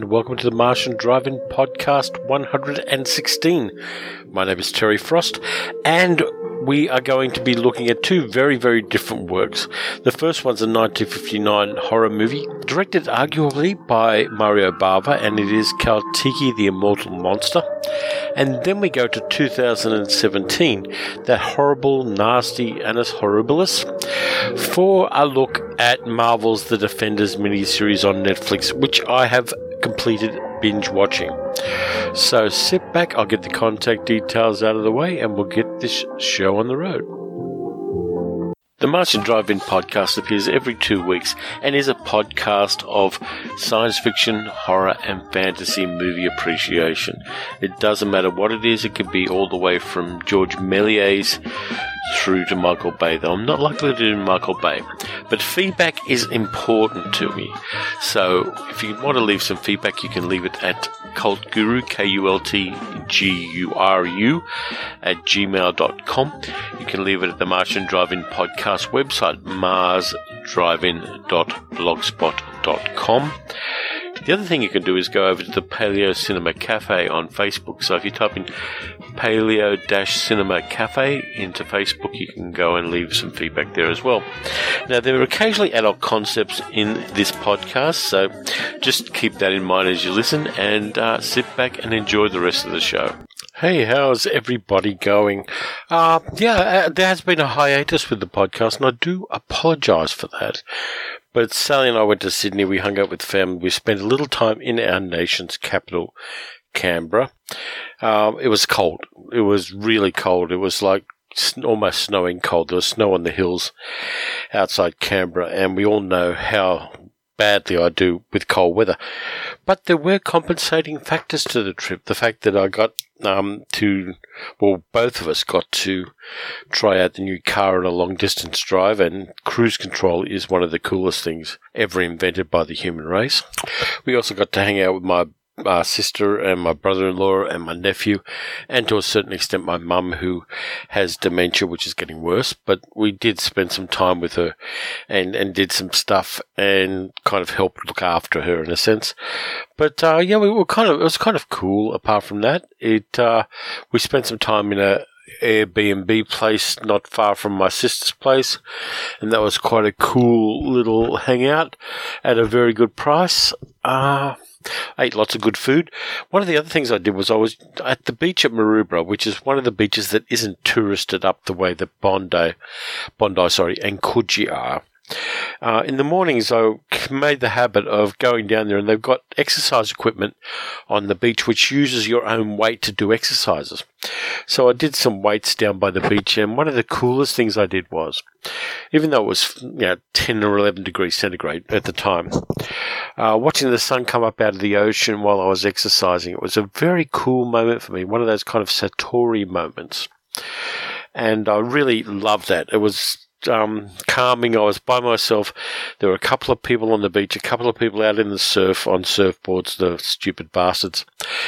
welcome to the Martian Drive-In Podcast 116. My name is Terry Frost, and we are going to be looking at two very, very different works. The first one's a 1959 horror movie, directed arguably by Mario Bava, and it is Kaltiki the Immortal Monster. And then we go to 2017, that horrible, nasty Annus Horribilis, for a look at Marvel's The Defenders miniseries on Netflix, which I have completed binge watching. So sit back, I'll get the contact details out of the way, and we'll get this show on the road. The Martian Drive-In Podcast appears every 2 weeks and is a podcast of science fiction, horror, and fantasy movie appreciation. It doesn't matter what it is. It could be all the way from George Méliès through to Michael Bay, though I'm not likely to do Michael Bay. But feedback is important to me. So if you want to leave some feedback, you can leave it at cultguru, KULTGURU, at gmail.com. You can leave it at the Martian Drive-In Podcast website, marsdrivein.blogspot.com. The other thing you can do is go over to the Paleo Cinema Cafe on Facebook. So if you type in Paleo-Cinema Cafe into Facebook, you can go and leave some feedback there as well. Now, there are occasionally adult concepts in this podcast, so just keep that in mind as you listen, and sit back and enjoy the rest of the show. Hey, how's everybody going? There has been a hiatus with the podcast, and I do apologise for that. But Sally and I went to Sydney, we hung out with family, we spent a little time in our nation's capital, Canberra. It was cold. It was really cold. It was like almost snowing cold. There was snow on the hills outside Canberra, and we all know how badly I do with cold weather. But there were compensating factors to the trip. The fact that I got both of us got to try out the new car on a long-distance drive, and cruise control is one of the coolest things ever invented by the human race. We also got to hang out with my sister and my brother-in-law and my nephew, and to a certain extent my mum, who has dementia, which is getting worse. But we did spend some time with her and did some stuff and kind of helped look after her in a sense. But it was kind of cool. Apart from that, we spent some time in a Airbnb place not far from my sister's place, and that was quite a cool little hangout at a very good price. I ate lots of good food. One of the other things I did was I was at the beach at Maroubra, which is one of the beaches that isn't touristed up the way that Bondi, and Coogee are. In the mornings, I made the habit of going down there, and they've got exercise equipment on the beach which uses your own weight to do exercises. So I did some weights down by the beach, and one of the coolest things I did was, even though it was 10 or 11 degrees centigrade at the time, watching the sun come up out of the ocean while I was exercising, it was a very cool moment for me, one of those kind of Satori moments. And I really loved that. It was calming. I was by myself. There were a couple of people on the beach, a couple of people out in the surf on surfboards, the stupid bastards.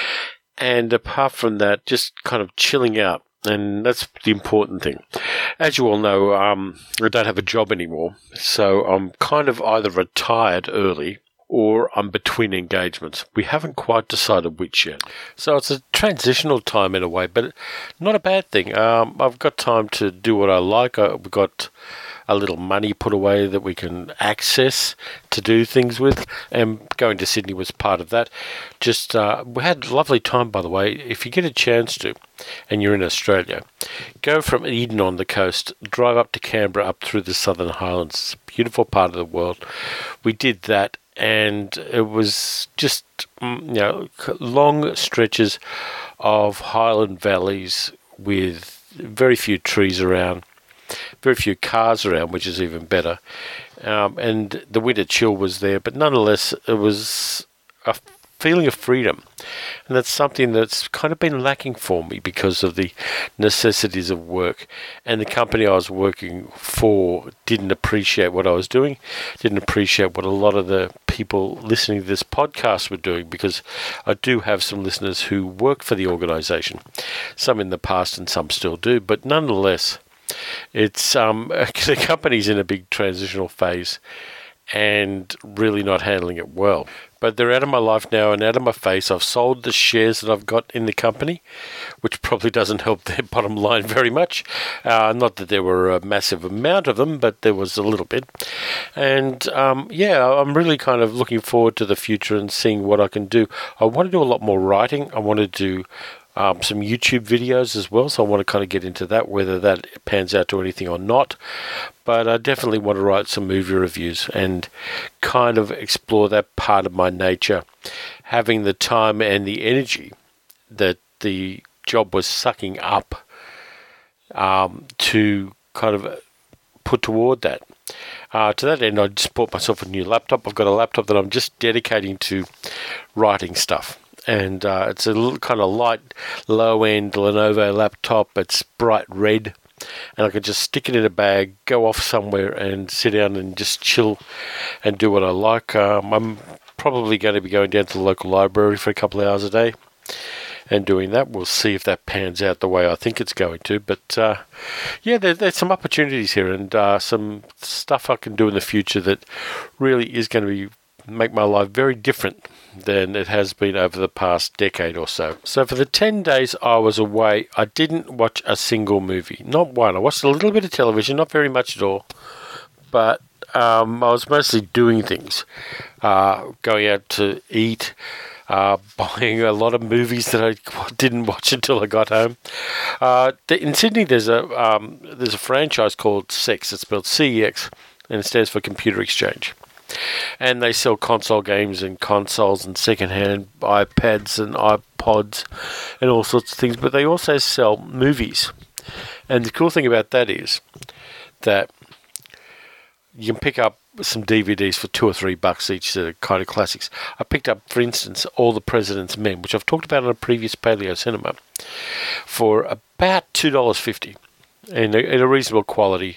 And apart from that, just kind of chilling out. And that's the important thing. As you all know, I don't have a job anymore, so I'm kind of either retired early or I'm between engagements. We haven't quite decided which yet. So it's a transitional time in a way, but not a bad thing. I've got time to do what I like. We've got a little money put away that we can access to do things with, and going to Sydney was part of that. Just we had a lovely time, by the way. If you get a chance to, and you're in Australia, go from Eden on the coast, drive up to Canberra, up through the Southern Highlands. It's a beautiful part of the world. We did that, and it was just long stretches of highland valleys with very few trees around, very few cars around, which is even better. And the winter chill was there, but nonetheless, it was a feeling of freedom. And that's something that's kind of been lacking for me because of the necessities of work. And the company I was working for didn't appreciate what I was doing, didn't appreciate what a lot of the people listening to this podcast were doing, because I do have some listeners who work for the organisation, some in the past and some still do. But nonetheless, it's the company's in a big transitional phase. and really not handling it well. But they're out of my life now and out of my face. I've sold the shares that I've got in the company, which probably doesn't help their bottom line very much. Not that there were a massive amount of them, but there was a little bit. And I'm really kind of looking forward to the future and seeing what I can do. I want to do a lot more writing. I want to do some YouTube videos as well, so I want to kind of get into that, whether that pans out to anything or not. But I definitely want to write some movie reviews and kind of explore that part of my nature, having the time and the energy that the job was sucking up to kind of put toward that. To that end, I just bought myself a new laptop. I've got a laptop that I'm just dedicating to writing stuff. And it's a little kind of light, low-end Lenovo laptop. It's bright red. And I can just stick it in a bag, go off somewhere and sit down and just chill and do what I like. I'm probably going to be going down to the local library for a couple of hours a day and doing that. We'll see if that pans out the way I think it's going to. But, there's some opportunities here and some stuff I can do in the future that really is going to make my life very different than it has been over the past decade or so. So for the 10 days I was away, I didn't watch a single movie. Not one. I watched a little bit of television, not very much at all. But I was mostly doing things. Going out to eat, buying a lot of movies that I didn't watch until I got home. In Sydney there's a franchise called CEX. It's spelled CEX, and it stands for Computer Exchange. And they sell console games and consoles and second-hand iPads and iPods and all sorts of things. But they also sell movies. And the cool thing about that is that you can pick up some DVDs for $2 or $3 each that are kind of classics. I picked up, for instance, All the President's Men, which I've talked about on a previous Paleo Cinema, for about $2.50 in a reasonable quality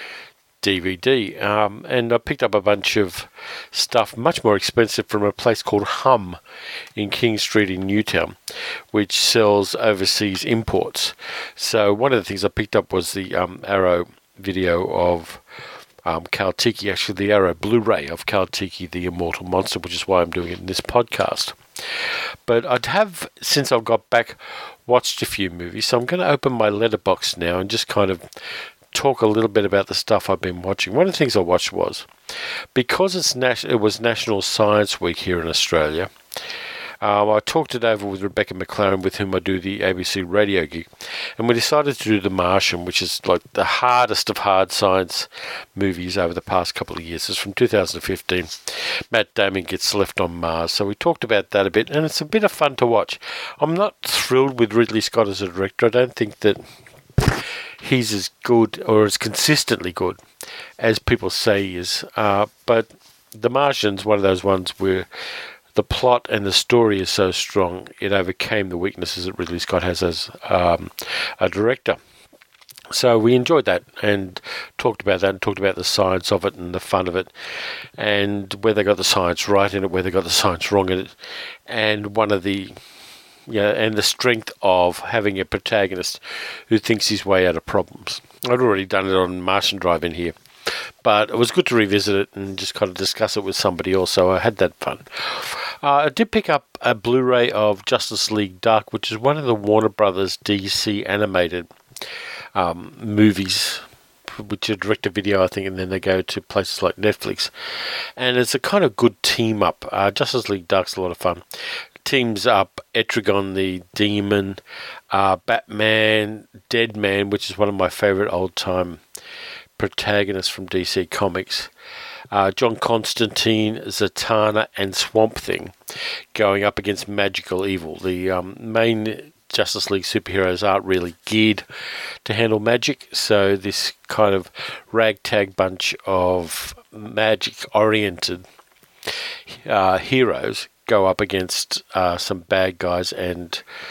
DVD, and I picked up a bunch of stuff much more expensive from a place called Hum in King Street in Newtown, which sells overseas imports. So one of the things I picked up was the Arrow video of Kal-Tiki, actually the Arrow Blu-ray of Kal-Tiki, the Immortal Monster, which is why I'm doing it in this podcast. But I'd have, since I've got back, watched a few movies, so I'm going to open my letterbox now and just kind of talk a little bit about the stuff I've been watching. One of the things I watched was, because it was National Science Week here in Australia, I talked it over with Rebecca McLaren, with whom I do the ABC radio gig, and we decided to do The Martian, which is like the hardest of hard science movies over the past couple of years. It's from 2015. Matt Damon gets left on Mars, so we talked about that a bit, and it's a bit of fun to watch. I'm not thrilled with Ridley Scott as a director. I don't think that he's as good or as consistently good as people say he is. But The Martian's one of those ones where the plot and the story is so strong, it overcame the weaknesses that Ridley Scott has as a director. So we enjoyed that and talked about that and talked about the science of it and the fun of it and where they got the science right in it, where they got the science wrong in it, and and the strength of having a protagonist who thinks his way out of problems. I'd already done it on Martian Drive-In here, but it was good to revisit it and just kind of discuss it with somebody else, so I had that fun. I did pick up a Blu-ray of Justice League Dark, which is one of the Warner Brothers DC animated movies, which are direct-to-video, I think, and then they go to places like Netflix. And it's a kind of good team-up. Justice League Dark's a lot of fun. Teams up Etrigan the Demon, Batman, Deadman, which is one of my favourite old-time protagonists from DC Comics, John Constantine, Zatanna, and Swamp Thing going up against Magical Evil. The main Justice League superheroes aren't really geared to handle magic, so this kind of ragtag bunch of magic-oriented heroes go up against some bad guys and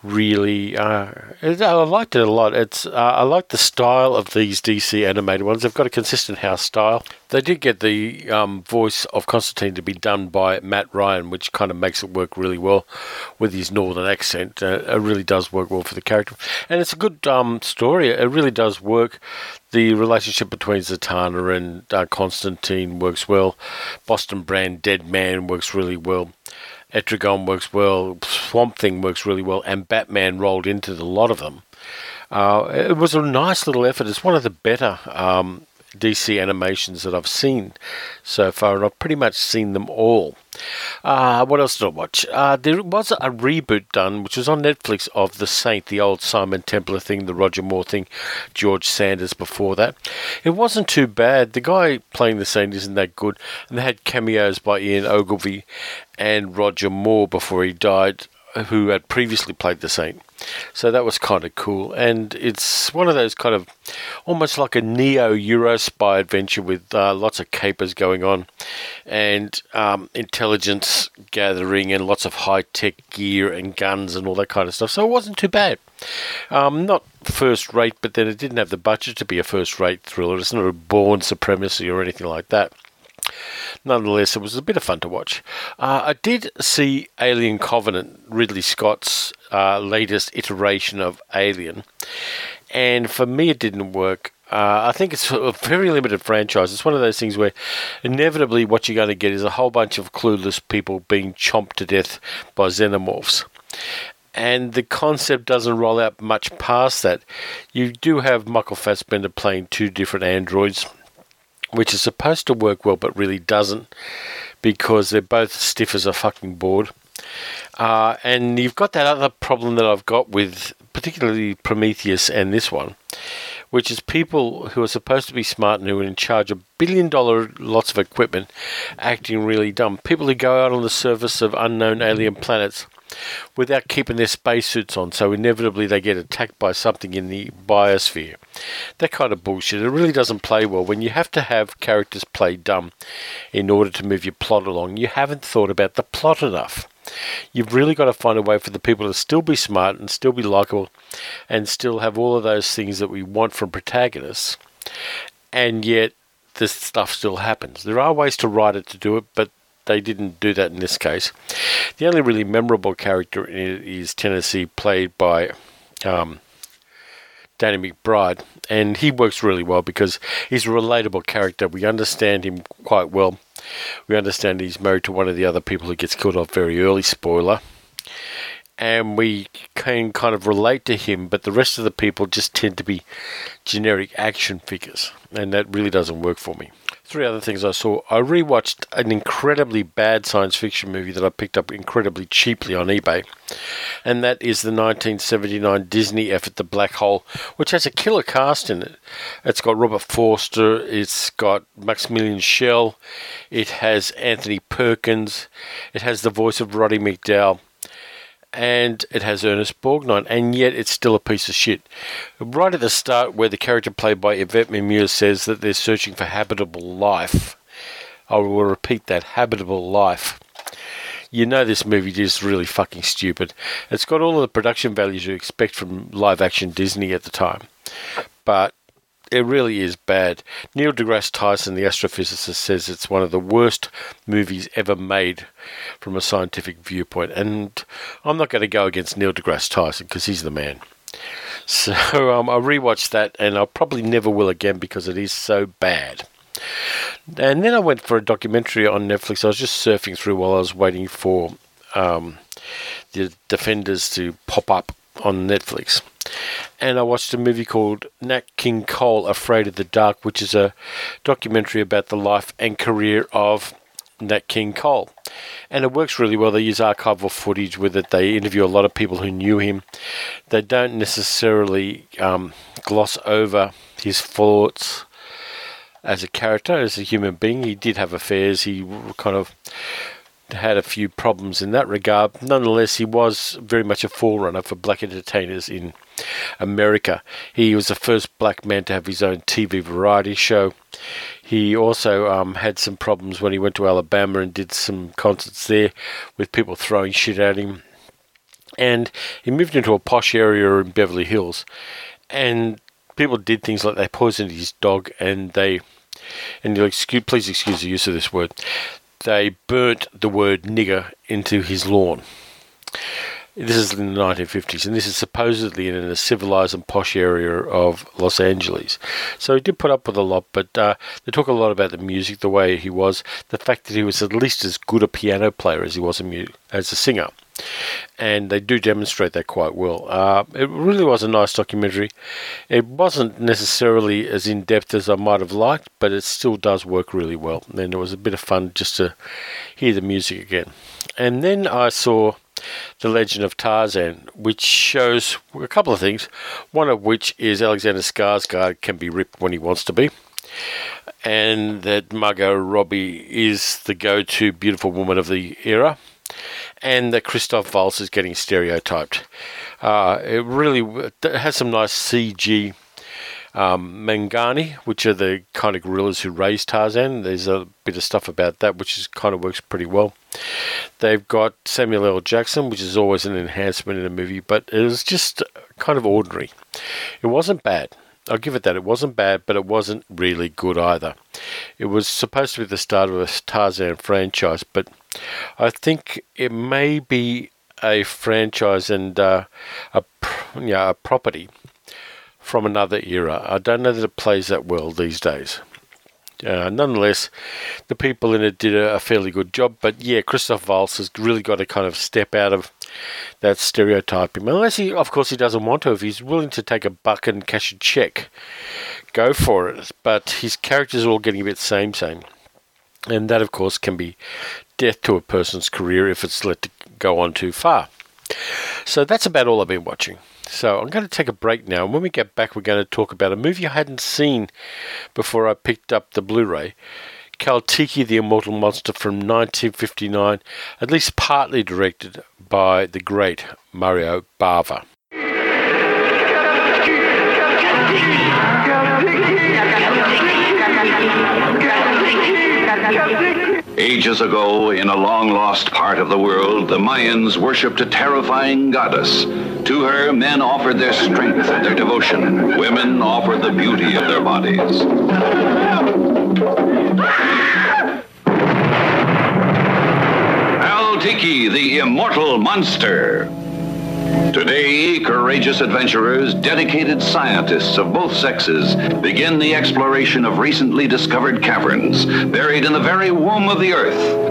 really, I liked it a lot. I like the style of these DC animated ones. They've got a consistent house style. They did get the voice of Constantine to be done by Matt Ryan, which kind of makes it work really well with his northern accent. It really does work well for the character. And it's a good story. It really does work. The relationship between Zatanna and Constantine works well. Boston Brand, Dead Man, works really well. Etrigan works well, Swamp Thing works really well, and Batman rolled into a lot of them. It was a nice little effort. It's one of the better DC animations that I've seen so far, and I've pretty much seen them all. What else did I watch? There was a reboot done, which was on Netflix, of The Saint, the old Simon Templar thing, the Roger Moore thing, George Sanders before that. It wasn't too bad. The guy playing the Saint isn't that good, and they had cameos by Ian Ogilvy and Roger Moore before he died, who had previously played the Saint. So that was kind of cool. And it's one of those kind of almost like a Neo-Euro spy adventure with lots of capers going on and intelligence gathering and lots of high-tech gear and guns and all that kind of stuff. So it wasn't too bad. Not first-rate, but then it didn't have the budget to be a first-rate thriller. It's not a Bourne Supremacy or anything like that. Nonetheless, it was a bit of fun to watch. I did see Alien Covenant, Ridley Scott's latest iteration of Alien, and for me it didn't work. I think it's a very limited franchise. It's one of those things where inevitably what you're going to get is a whole bunch of clueless people being chomped to death by xenomorphs. And the concept doesn't roll out much past that. You do have Michael Fassbender playing two different androids, which is supposed to work well but really doesn't, because they're both stiff as a fucking board. And you've got that other problem that I've got with particularly Prometheus and this one, which is people who are supposed to be smart and who are in charge of billion-dollar lots of equipment acting really dumb. People who go out on the surface of unknown alien planets without keeping their spacesuits on, so inevitably they get attacked by something in the biosphere. That kind of bullshit. It really doesn't play well. When you have to have characters play dumb in order to move your plot along, you haven't thought about the plot enough. You've really got to find a way for the people to still be smart and still be likable and still have all of those things that we want from protagonists, and yet this stuff still happens. There are ways to write it to do it, but they didn't do that in this case. The only really memorable character in it is Tennessee, played by Danny McBride, and he works really well because he's a relatable character. We understand him quite well. We understand he's married to one of the other people who gets killed off very early, spoiler, and we can kind of relate to him, but the rest of the people just tend to be generic action figures, and that really doesn't work for me. Three other things I saw. I rewatched an incredibly bad science fiction movie that I picked up incredibly cheaply on eBay, and that is the 1979 Disney effort, The Black Hole, which has a killer cast in it. It's got Robert Forster, it's got Maximilian Schell, it has Anthony Perkins, it has the voice of Roddy McDowall, and it has Ernest Borgnine, and yet it's still a piece of shit. Right at the start, where the character played by Yvette Mimieux says that they're searching for habitable life, I will repeat that, habitable life. You know this movie is really fucking stupid. It's got all of the production values you expect from live-action Disney at the time, but it really is bad. Neil deGrasse Tyson, the astrophysicist, says it's one of the worst movies ever made from a scientific viewpoint. And I'm not going to go against Neil deGrasse Tyson because he's the man. So I rewatched that, and I probably never will again because it is so bad. And then I went for a documentary on Netflix. I was just surfing through while I was waiting for the Defenders to pop up on Netflix. And I watched a movie called Nat King Cole, Afraid of the Dark, which is a documentary about the life and career of Nat King Cole. And it works really well. They use archival footage with it. They interview a lot of people who knew him. They don't necessarily gloss over his faults as a character, as a human being. He did have affairs. He kind of had a few problems in that regard. Nonetheless, he was very much a forerunner for black entertainers in America. He was the first black man to have his own TV variety show. He also had some problems when he went to Alabama and did some concerts there with people throwing shit at him. And he moved into a posh area in Beverly Hills, and people did things like they poisoned his dog, and please excuse the use of this word, they burnt the word nigger into his lawn. This is in the 1950s, and this is supposedly in a civilized and posh area of Los Angeles. So he did put up with a lot, but they talk a lot about the music, the way he was, the fact that he was at least as good a piano player as he was as a singer. And they do demonstrate that quite well. It really was a nice documentary. It wasn't necessarily as in-depth as I might have liked, but it still does work really well. And it was a bit of fun just to hear the music again. And then I saw The Legend of Tarzan, which shows a couple of things, one of which is Alexander Skarsgård can be ripped when he wants to be, and that Margot Robbie is the go-to beautiful woman of the era, and that Christoph Waltz is getting stereotyped. It really has some nice CG Mangani, which are the kind of gorillas who raised Tarzan. There's a bit of stuff about that which kind of works pretty well. They've got Samuel L. Jackson, which is always an enhancement in a movie, but it was just kind of ordinary. It wasn't bad. I'll give it that. It wasn't bad, but it wasn't really good either. It was supposed to be the start of a Tarzan franchise, but I think it may be a franchise and a property from another era. I don't know that it plays that well these days. Nonetheless, the people in it did a fairly good job, but yeah, Christoph Waltz has really got to kind of step out of that stereotyping. Unless he doesn't want to. If he's willing to take a buck and cash a check, go for it. But his characters are all getting a bit same. And that, of course, can be death to a person's career if it's let to go on too far. So that's about all I've been watching. So I'm going to take a break now, and when we get back, we're going to talk about a movie I hadn't seen before I picked up the Blu-ray, Kaltiki the Immortal Monster from 1959, at least partly directed by the great Mario Bava. Ages ago, in a long-lost part of the world, the Mayans worshipped a terrifying goddess. To her, men offered their strength and their devotion. Women offered the beauty of their bodies. Kaltiki, the Immortal Monster. Today, courageous adventurers, dedicated scientists of both sexes, begin the exploration of recently discovered caverns, buried in the very womb of the earth.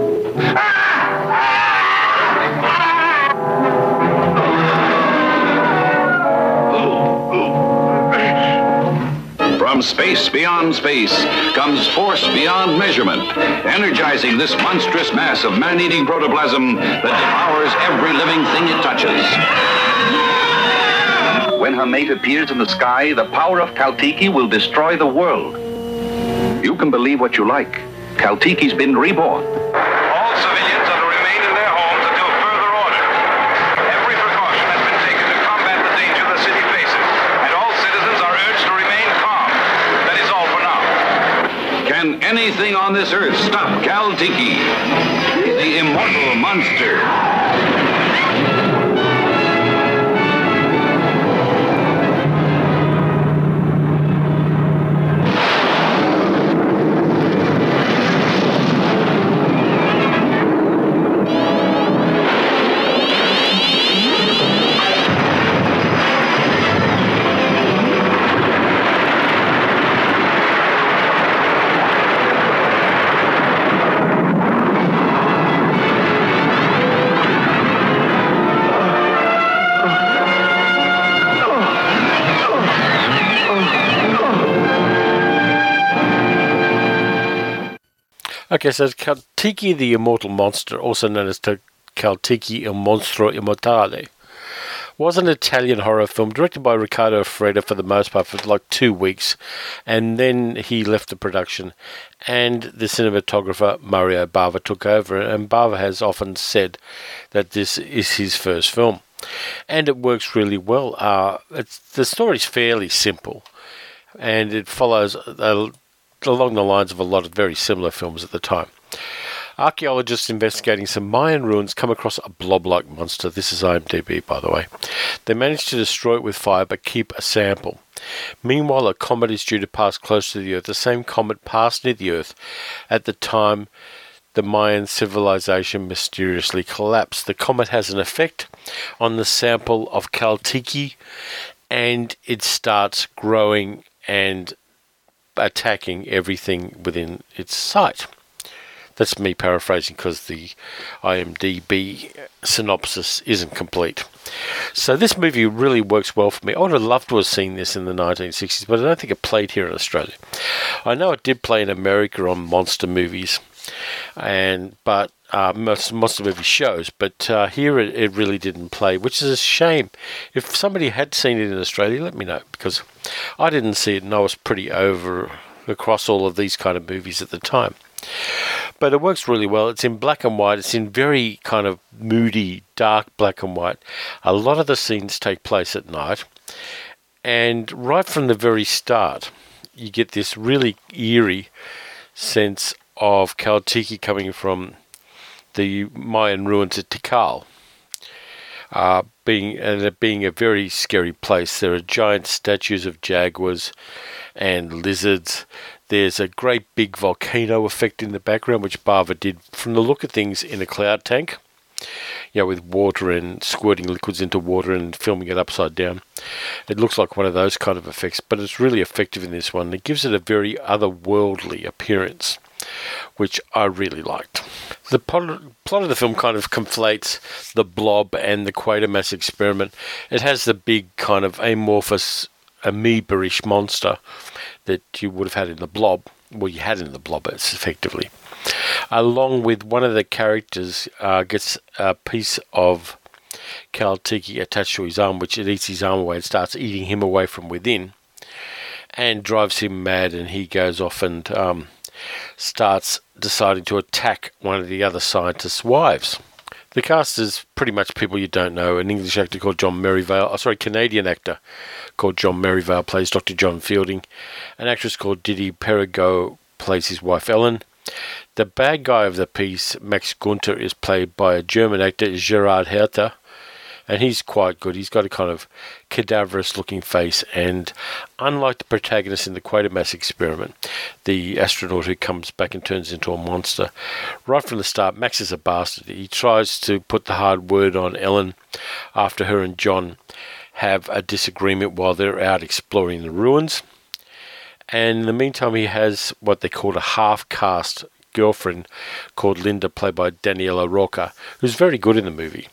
From space beyond space comes force beyond measurement, energizing this monstrous mass of man-eating protoplasm that devours every living thing it touches. When her mate appears in the sky, the power of Kaltiki will destroy the world. You can believe what you like. Kaltiki's been reborn. All civilians are to remain in their homes until further order. Every precaution has been taken to combat the danger the city faces, and all citizens are urged to remain calm. That is all for now. Can anything on this earth stop Kaltiki, the Immortal Monster? Okay, so Kaltiki the Immortal Monster, also known as Kaltiki il Monstro Immortale, was an Italian horror film directed by Riccardo Freda for the most part for like 2 weeks, and then he left the production, and the cinematographer Mario Bava took over, and Bava has often said that this is his first film, and it works really well. The story's fairly simple, and it follows along the lines of a lot of very similar films at the time. Archaeologists investigating some Mayan ruins come across a blob-like monster. This is IMDb, by the way. They manage to destroy it with fire but keep a sample. Meanwhile, a comet is due to pass close to the Earth. The same comet passed near the Earth at the time the Mayan civilization mysteriously collapsed. The comet has an effect on the sample of Kaltiki, and it starts growing and attacking everything within its sight. That's me paraphrasing because the IMDb synopsis isn't complete. So this movie really works well for me. I would have loved to have seen this in the 1960s, but I don't think it played here in Australia. I know it did play in America on monster movies, but monster movie shows, but here it really didn't play, which is a shame. If somebody had seen it in Australia, let me know, because I didn't see it and I was pretty over across all of these kind of movies at the time. But it works really well. It's in black and white. It's in very kind of moody, dark black and white. A lot of the scenes take place at night. And right from the very start, you get this really eerie sense of Kaltiki coming from the Mayan ruins at Tikal. Being a very scary place. There are giant statues of jaguars and lizards. There's a great big volcano effect in the background, which Bava did, from the look of things, in a cloud tank. With water and squirting liquids into water and filming it upside down. It looks like one of those kind of effects, but it's really effective in this one. It gives it a very otherworldly appearance, which I really liked. The plot of the film kind of conflates the blob and the Quatermass experiment. It has the big kind of amorphous amoeba-ish monster that you would have had in the blob. Well, you had in the blob, it's effectively. Along with one of the characters gets a piece of Kaltiki attached to his arm, which it eats his arm away and starts eating him away from within and drives him mad, and he goes off and starts deciding to attack one of the other scientists' wives. The cast is pretty much people you don't know. An English actor called John Merivale, Canadian actor called John Merivale plays Dr. John Fielding. An actress called Didi Perrigo plays his wife Ellen. The bad guy of the piece, Max Gunther, is played by a German actor, Gerhard Herter, and he's quite good. He's got a kind of cadaverous-looking face, and unlike the protagonist in the Quatermass experiment, the astronaut who comes back and turns into a monster, right from the start, Max is a bastard. He tries to put the hard word on Ellen after her and John have a disagreement while they're out exploring the ruins. And in the meantime, he has what they call a half-caste girlfriend called Linda, played by Daniela Roca, who's very good in the movie.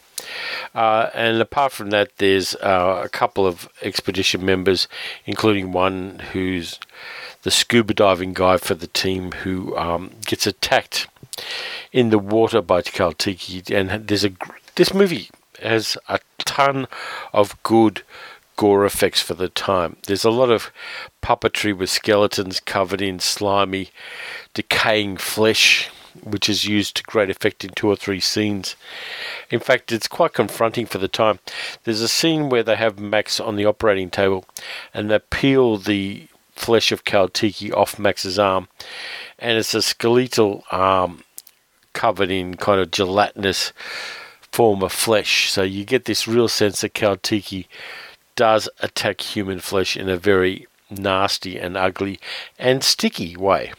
And apart from that, there's a couple of expedition members, including one who's the scuba diving guy for the team who gets attacked in the water by Kaltiki. And this movie has a ton of good gore effects for the time. There's a lot of puppetry with skeletons covered in slimy, decaying flesh, which is used to great effect in 2 or 3 scenes. In fact, it's quite confronting for the time. There's a scene where they have Max on the operating table and they peel the flesh of Kaltiki off Max's arm, and it's a skeletal arm covered in kind of gelatinous form of flesh. So you get this real sense that Kaltiki does attack human flesh in a very nasty and ugly and sticky way.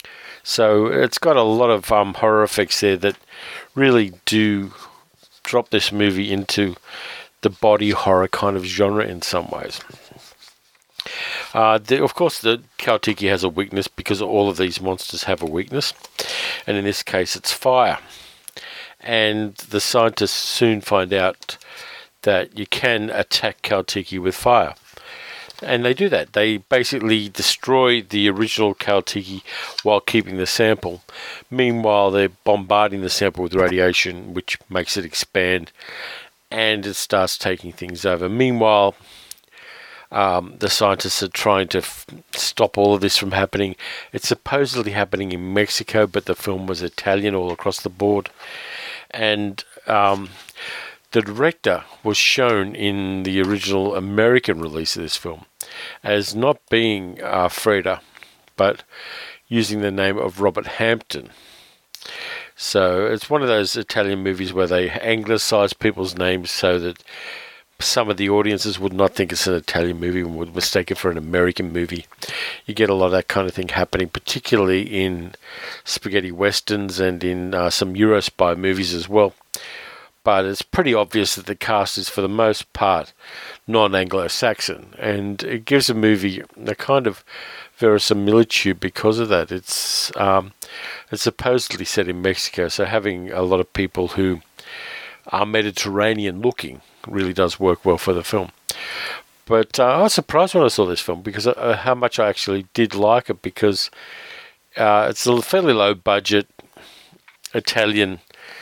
So it's got a lot of horror effects there that really do drop this movie into the body horror kind of genre in some ways. Of course, the Kaltiki has a weakness because all of these monsters have a weakness, and in this case it's fire. And the scientists soon find out that you can attack Kaltiki with fire. And they do that. They basically destroy the original Kaltiki while keeping the sample. Meanwhile, they're bombarding the sample with radiation, which makes it expand, and it starts taking things over. Meanwhile, the scientists are trying to stop all of this from happening. It's supposedly happening in Mexico, but the film was Italian all across the board. And the director was shown in the original American release of this film as not being Freda, but using the name of Robert Hampton. So it's one of those Italian movies where they anglicise people's names so that some of the audiences would not think it's an Italian movie and would mistake it for an American movie. You get a lot of that kind of thing happening, particularly in spaghetti westerns and in some Euro spy movies as well. But it's pretty obvious that the cast is, for the most part, non-Anglo-Saxon, and it gives a movie a kind of verisimilitude because of that. It's supposedly set in Mexico, so having a lot of people who are Mediterranean-looking really does work well for the film. But I was surprised when I saw this film because how much I actually did like it, because it's a fairly low-budget Italian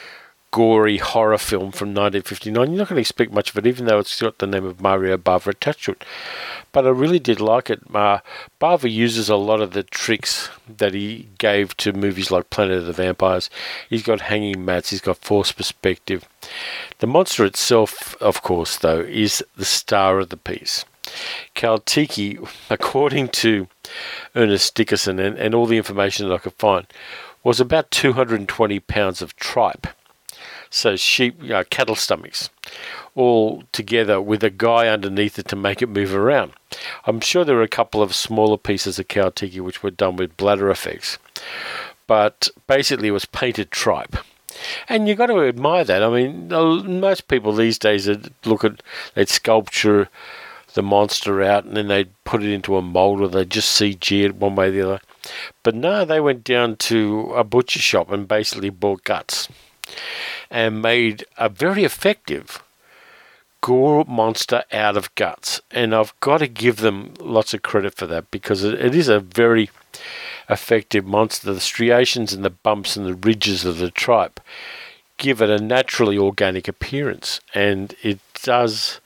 gory horror film from 1959. You're not going to expect much of it, even though it's got the name of Mario Bava attached to it. But I really did like it. Bava uses a lot of the tricks that he gave to movies like Planet of the Vampires. He's got hanging mats, he's got forced perspective. The monster itself, of course, though, is the star of the piece. Kal-Tiki, according to Ernest Dickerson and all the information that I could find, was about 220 pounds of tripe. So sheep, cattle stomachs, all together with a guy underneath it to make it move around. I'm sure there were a couple of smaller pieces of Kal-Tiki which were done with bladder effects, but basically it was painted tripe. And you've got to admire that. I mean, most people these days they'd sculpture the monster out and then they'd put it into a mould, or they'd just CG it one way or the other. But no, they went down to a butcher shop and basically bought guts and made a very effective gore monster out of guts. And I've got to give them lots of credit for that, because it is a very effective monster. The striations and the bumps and the ridges of the tripe give it a naturally organic appearance, and it does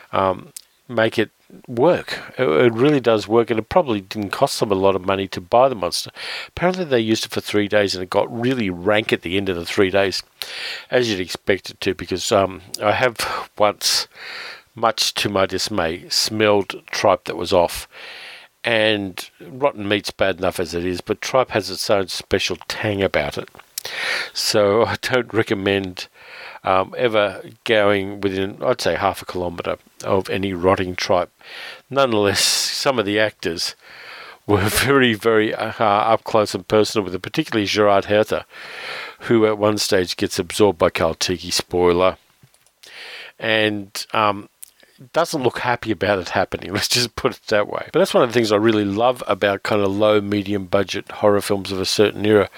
make it work. It really does work, and it probably didn't cost them a lot of money to buy the monster. Apparently they used it for 3 days and it got really rank at the end of the 3 days, as you'd expect it to, because I have once, much to my dismay, smelled tripe that was off. And rotten meat's bad enough as it is, but tripe has its own special tang about it. So I don't recommend ever going within, I'd say, half a kilometre of any rotting tripe. Nonetheless, some of the actors were very, very up close and personal with it, particularly Gerard Herter, who at one stage gets absorbed by Kal-Tiki, spoiler, and doesn't look happy about it happening, let's just put it that way. But that's one of the things I really love about kind of low, medium budget horror films of a certain era.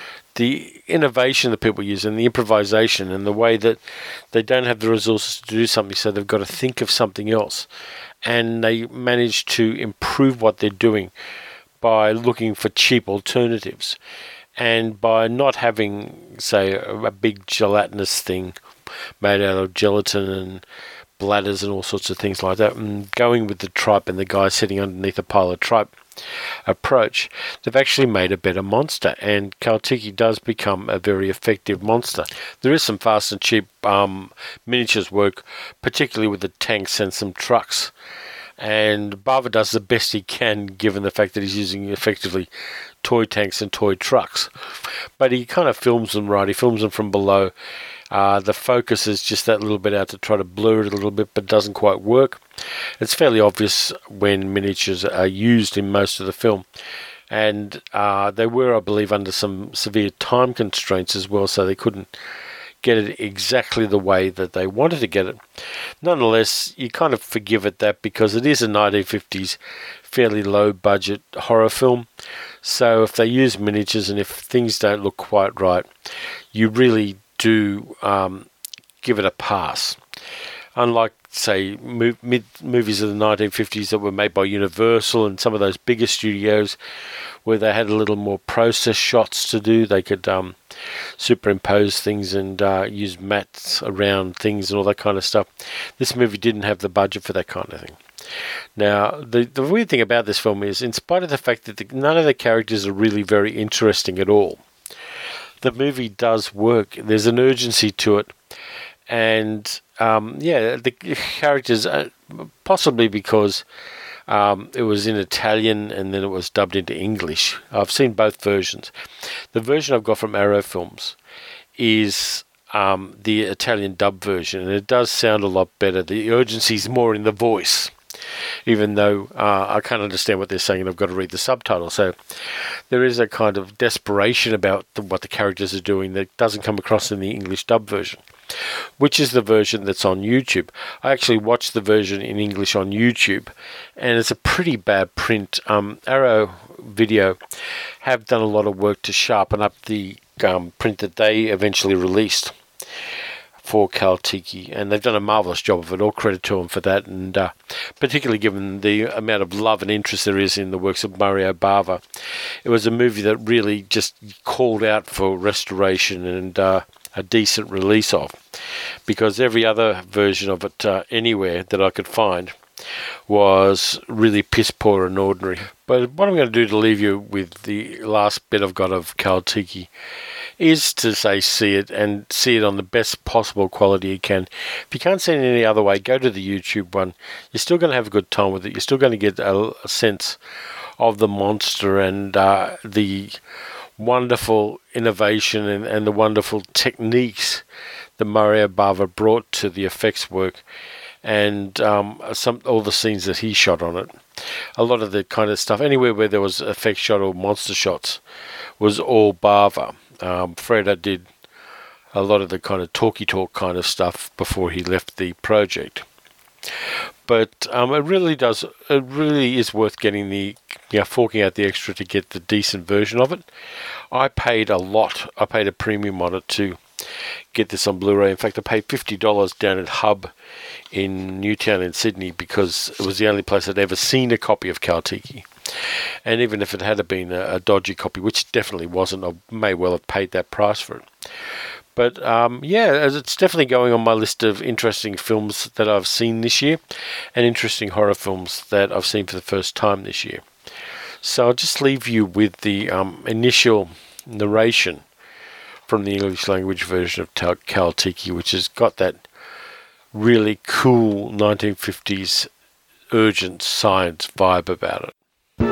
The innovation that people use and the improvisation and the way that they don't have the resources to do something, so they've got to think of something else. And they manage to improve what they're doing by looking for cheap alternatives. And by not having, say, a big gelatinous thing made out of gelatin and bladders and all sorts of things like that, and going with the tripe and the guy sitting underneath a pile of tripe approach, they've actually made a better monster, and Kal-Tiki does become a very effective monster. There is some fast and cheap miniatures work, particularly with the tanks and some trucks, and Bava does the best he can given the fact that he's using effectively toy tanks and toy trucks. But he kind of films them right, he films them from below. The focus is just that little bit out to try to blur it a little bit, but doesn't quite work. It's fairly obvious when miniatures are used in most of the film. And they were, I believe, under some severe time constraints as well, so they couldn't get it exactly the way that they wanted to get it. Nonetheless, you kind of forgive it that, because it is a 1950s fairly low budget horror film. So if they use miniatures and if things don't look quite right, you really do give it a pass. Unlike, say, movies of the 1950s that were made by Universal and some of those bigger studios where they had a little more process shots to do, they could superimpose things and use mats around things and all that kind of stuff. This movie didn't have the budget for that kind of thing. Now, the weird thing about this film is, in spite of the fact that none of the characters are really very interesting at all, the movie does work. There's an urgency to it. And, the characters, possibly because It was in Italian and then it was dubbed into English. I've seen both versions. The version I've got from Arrow Films is the Italian dub version, and it does sound a lot better. The urgency's more in the voice, even though I can't understand what they're saying and I've got to read the subtitles. So there is a kind of desperation about what the characters are doing that doesn't come across in the English dub version, which is the version that's on YouTube. I actually watched the version in English on YouTube, and it's a pretty bad print. Arrow Video have done a lot of work to sharpen up the print that they eventually released for Kal-Tiki, and they've done a marvellous job of it. All credit to them for that, and particularly given the amount of love and interest there is in the works of Mario Bava. It was a movie that really just called out for restoration and a decent release of, because every other version of it anywhere that I could find was really piss poor and ordinary. But what I'm going to do to leave you with the last bit I've got of Kal-Tiki is to say see it, and see it on the best possible quality you can. If you can't see it any other way, go to the YouTube one. You're still going to have a good time with it. You're still going to get a sense of the monster and the wonderful innovation and the wonderful techniques that Mario Bava brought to the effects work, and all the scenes that he shot on it. A lot of the kind of stuff, anywhere where there was effect shot or monster shots, was all Bava. Freda did a lot of the kind of talky talk kind of stuff before he left the project. But it really is worth getting forking out the extra to get the decent version of it. I paid a lot. I paid a premium on it to get this on Blu-ray. In fact, I paid $50 down at Hub in Newtown in Sydney, because it was the only place I'd ever seen a copy of Kal-Tiki. And even if it had been a dodgy copy, which it definitely wasn't, I may well have paid that price for it. But as it's definitely going on my list of interesting films that I've seen this year, and interesting horror films that I've seen for the first time this year. So I'll just leave you with the initial narration from the English language version of Kal-Tiki, which has got that really cool 1950s urgent science vibe about it.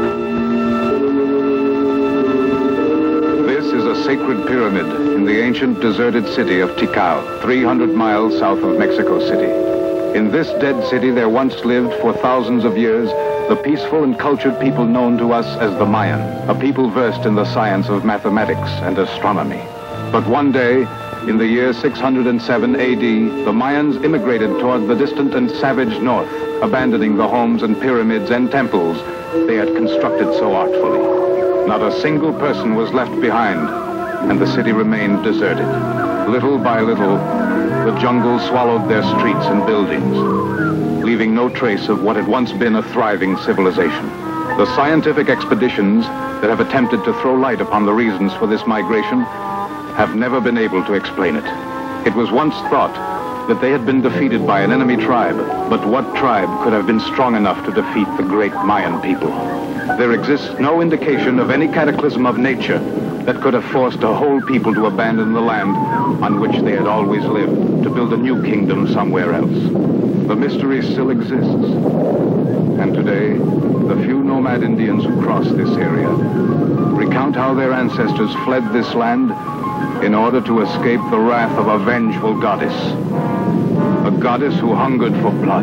This is a sacred pyramid in the ancient deserted city of Tikal, 300 miles south of Mexico City. In this dead city there once lived for thousands of years the peaceful and cultured people known to us as the Mayan, a people versed in the science of mathematics and astronomy. But one day, in the year 607 AD, the Mayans immigrated toward the distant and savage north, abandoning the homes and pyramids and temples they had constructed so artfully. Not a single person was left behind, and the city remained deserted. Little by little, the jungle swallowed their streets and buildings, leaving no trace of what had once been a thriving civilization. The scientific expeditions that have attempted to throw light upon the reasons for this migration have never been able to explain it. It was once thought that they had been defeated by an enemy tribe, but what tribe could have been strong enough to defeat the great Mayan people? There exists no indication of any cataclysm of nature that could have forced a whole people to abandon the land on which they had always lived, to build a new kingdom somewhere else. The mystery still exists, and today, the few nomad Indians who cross this area recount how their ancestors fled this land in order to escape the wrath of a vengeful goddess. A goddess who hungered for blood.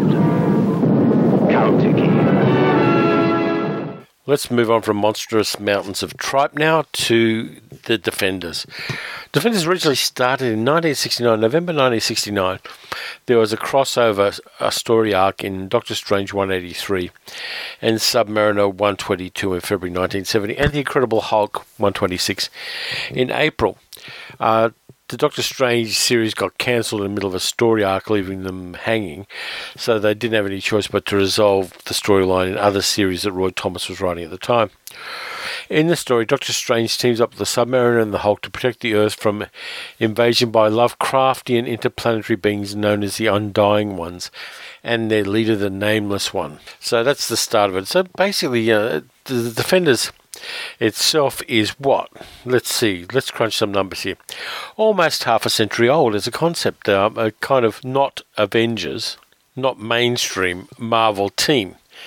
Kal-Tiki. Let's move on from Monstrous Mountains of Tripe now to The Defenders. Defenders originally started in 1969, November 1969. There was a crossover, a story arc in Doctor Strange 183 and Submariner 122 in February 1970, and The Incredible Hulk 126 in April. The Doctor Strange series got cancelled in the middle of a story arc, leaving them hanging, so they didn't have any choice but to resolve the storyline in other series that Roy Thomas was writing at the time. In the story, Doctor Strange teams up with the Submariner and the Hulk to protect the Earth from invasion by Lovecraftian interplanetary beings known as the Undying Ones, and their leader, the Nameless One. So that's the start of it. So basically, the Defenders itself is what? Let's see. Let's crunch some numbers here. Almost half a century old as a concept. A kind of not Avengers, not mainstream Marvel team.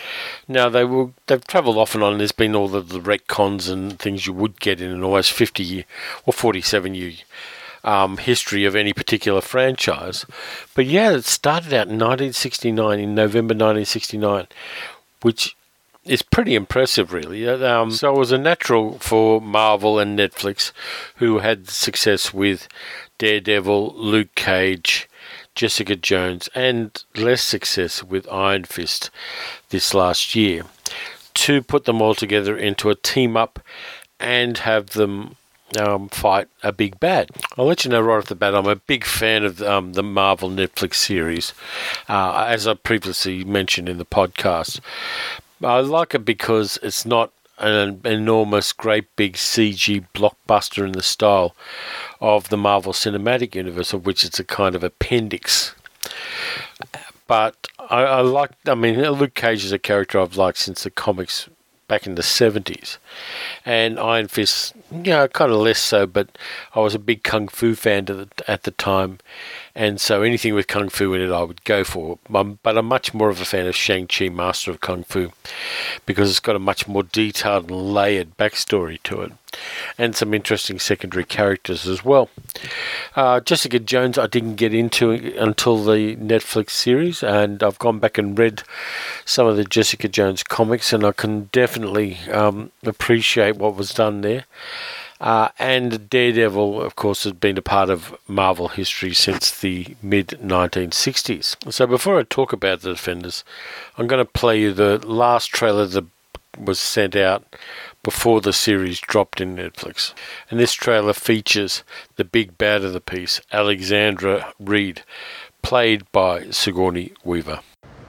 Now, they've travelled off and on. There's been all the retcons and things you would get in an almost 50-year or 47-year history of any particular franchise. But yeah, it started out in 1969, in November 1969, which is pretty impressive, really. So it was a natural for Marvel and Netflix, who had success with Daredevil, Luke Cage, Jessica Jones, and less success with Iron Fist this last year, to put them all together into a team-up and have them fight a big bad. I'll let you know right off the bat, I'm a big fan of the Marvel Netflix series, as I previously mentioned in the podcast. I like it because it's not an enormous, great big CG blockbuster in the style of the Marvel Cinematic Universe, of which it's a kind of appendix. But Luke Cage is a character I've liked since the comics back in the 70s. And Iron Fist, kind of less so, but I was a big Kung Fu fan at the time. And so anything with Kung Fu in it, I would go for. But I'm much more of a fan of Shang-Chi, Master of Kung Fu, because it's got a much more detailed and layered backstory to it. And some interesting secondary characters as well. Jessica Jones I didn't get into until the Netflix series, and I've gone back and read some of the Jessica Jones comics, and I can definitely appreciate what was done there. And Daredevil, of course, has been a part of Marvel history since the mid-1960s. So before I talk about the Defenders, I'm going to play you the last trailer that was sent out before the series dropped in Netflix. And this trailer features the big bad of the piece, Alexandra Reed, played by Sigourney Weaver.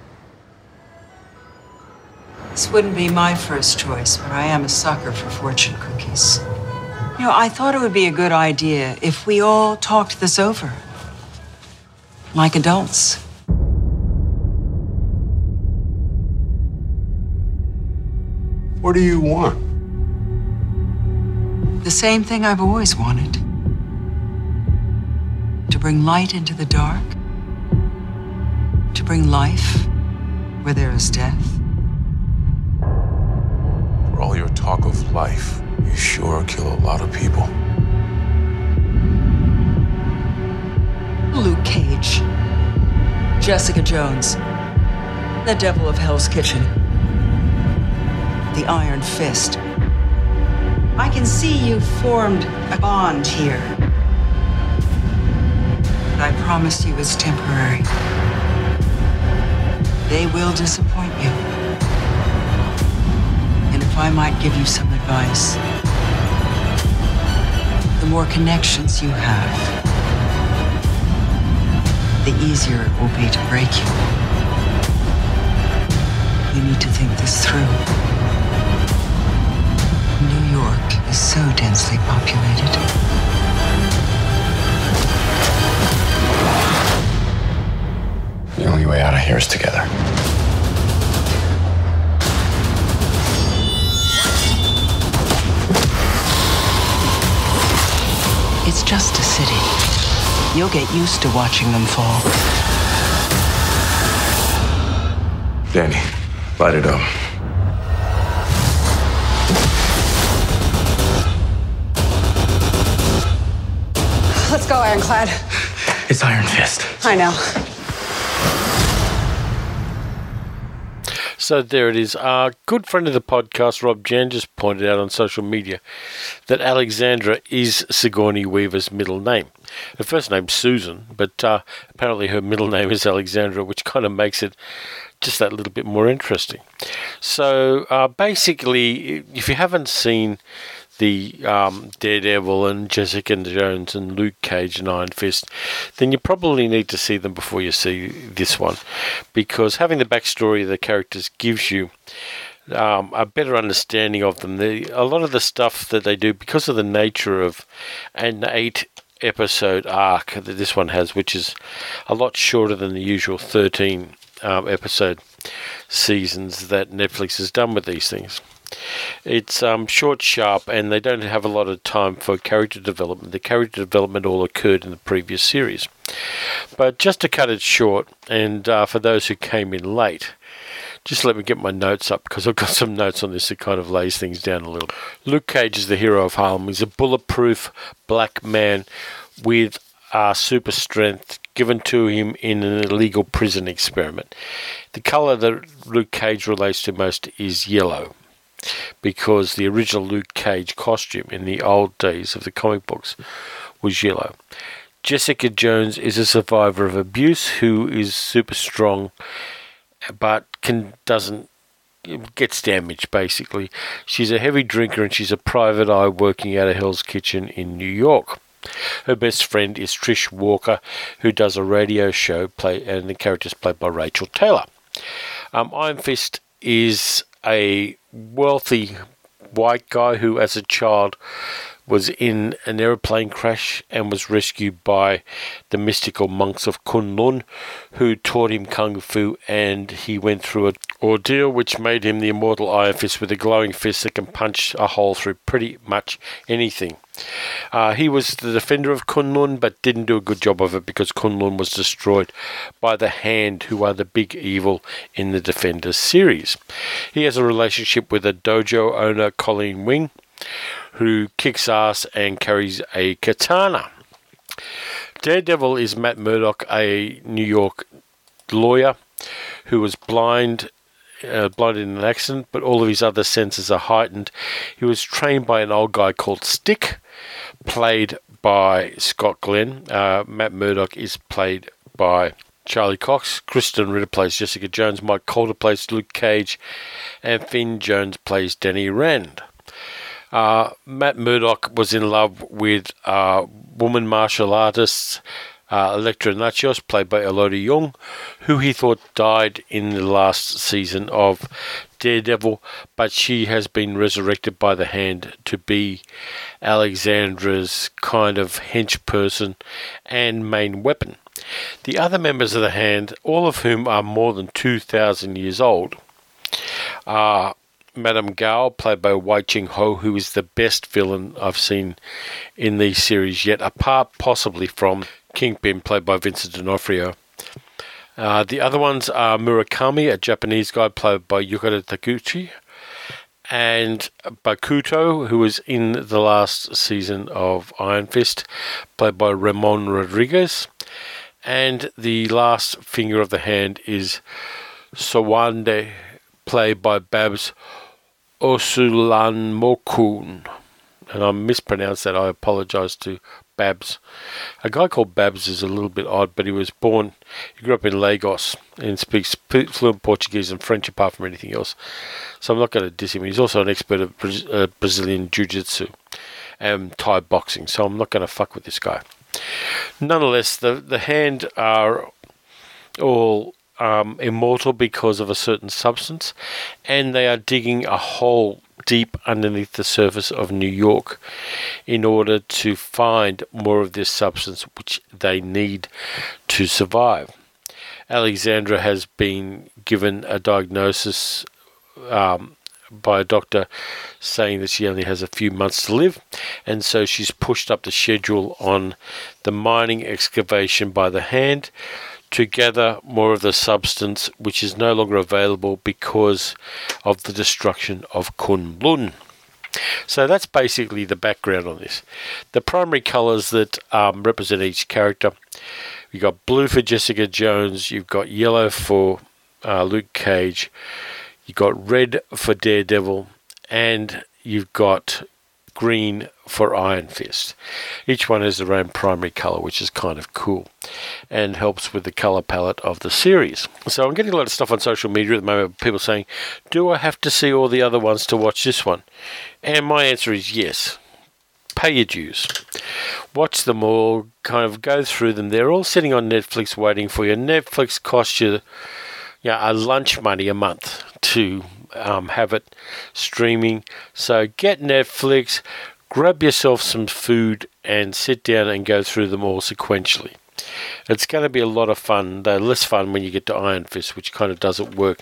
This wouldn't be my first choice, but I am a sucker for fortune cookies. I thought it would be a good idea if we all talked this over. Like adults. What do you want? The same thing I've always wanted. To bring light into the dark. To bring life where there is death. For all your talk of life, you sure kill a lot of people. Luke Cage. Jessica Jones. The Devil of Hell's Kitchen. The Iron Fist. I can see you've formed a bond here. But I promise you it's temporary. They will disappoint you. And if I might give you some advice, the more connections you have, the easier it will be to break you. You need to think this through. New York is so densely populated. The only way out of here is together. It's just a city. You'll get used to watching them fall. Danny, light it up. Let's go, Ironclad. It's Iron Fist. I know. So there it is. Our good friend of the podcast, Rob Jan, just pointed out on social media that Alexandra is Sigourney Weaver's middle name. Her first name's Susan, but apparently her middle name is Alexandra, which kind of makes it just that little bit more interesting. So basically, if you haven't seen the Daredevil and Jessica Jones and Luke Cage and Iron Fist, then you probably need to see them before you see this one, because having the backstory of the characters gives you a better understanding of them. A lot of the stuff that they do, because of the nature of an 8-episode arc that this one has, which is a lot shorter than the usual 13 episode seasons that Netflix has done with these things. It's short, sharp, and they don't have a lot of time for character development. The character development all occurred in the previous series. But just to cut it short, and for those who came in late, Just let me get my notes up, because I've got some notes on this that kind of lays things down a little. Luke Cage is the hero of Harlem. He's a bulletproof black man with super strength given to him in an illegal prison experiment. The colour that Luke Cage relates to most is yellow, because the original Luke Cage costume in the old days of the comic books was yellow. Jessica Jones is a survivor of abuse who is super strong, but gets damaged, basically. She's a heavy drinker, and she's a private eye working out of Hell's Kitchen in New York. Her best friend is Trish Walker, who does a radio show, and the character is played by Rachel Taylor. Iron Fist is a wealthy white guy who, as a child, was in an aeroplane crash and was rescued by the mystical monks of Kunlun, who taught him kung fu, and he went through an ordeal which made him the immortal Iron Fist with a glowing fist that can punch a hole through pretty much anything. He was the defender of Kunlun, but didn't do a good job of it because Kunlun was destroyed by the Hand, who are the big evil in the Defenders series. He has a relationship with a dojo owner, Colleen Wing, who kicks ass and carries a katana. Daredevil is Matt Murdock, a New York lawyer who was blinded in an accident, but all of his other senses are heightened. He was trained by an old guy called Stick, played by Scott Glenn. Matt Murdock is played by Charlie Cox. Kristen Ritter plays Jessica Jones. Mike Calder plays Luke Cage. And Finn Jones plays Danny Rand. Matt Murdock was in love with woman martial artist Elektra Natchios, played by Elodie Yung, who he thought died in the last season of Daredevil, but she has been resurrected by the Hand to be Alexandra's kind of hench person and main weapon. The other members of the Hand, all of whom are more than 2,000 years old, are Madame Gao, played by Wai Ching Ho, who is the best villain I've seen in these series yet, apart possibly from Kingpin, played by Vincent D'Onofrio. The other ones are Murakami, a Japanese guy played by Yukata Takuchi, and Bakuto, who was in the last season of Iron Fist, played by Ramon Rodriguez. And the last finger of the Hand is Sowande, played by Babs Osulanmokun. And I mispronounced that. I apologise to Babs. A guy called Babs is a little bit odd, but he grew up in Lagos and speaks fluent Portuguese and French apart from anything else. So I'm not going to diss him. He's also an expert of Brazilian Jiu-Jitsu and Thai boxing, so I'm not going to fuck with this guy. Nonetheless, the Hand are all immortal because of a certain substance, and they are digging a hole deep underneath the surface of New York in order to find more of this substance which they need to survive. Alexandra has been given a diagnosis by a doctor saying that she only has a few months to live, and so she's pushed up the schedule on the mining excavation by the Hand to gather more of the substance which is no longer available because of the destruction of Kunlun. So that's basically the background on this. The primary colours that represent each character, you've got blue for Jessica Jones, you've got yellow for Luke Cage, you've got red for Daredevil, and you've got green for Iron Fist. Each one has their own primary colour, which is kind of cool and helps with the colour palette of the series. So I'm getting a lot of stuff on social media at the moment, people saying, do I have to see all the other ones to watch this one? And my answer is yes. Pay your dues. Watch them all, kind of go through them. They're all sitting on Netflix waiting for you. Netflix costs you a lunch money a month to have it streaming. So get Netflix, grab yourself some food and sit down and go through them all sequentially. It's going to be a lot of fun. They're less fun when you get to Iron Fist, which kind of doesn't work.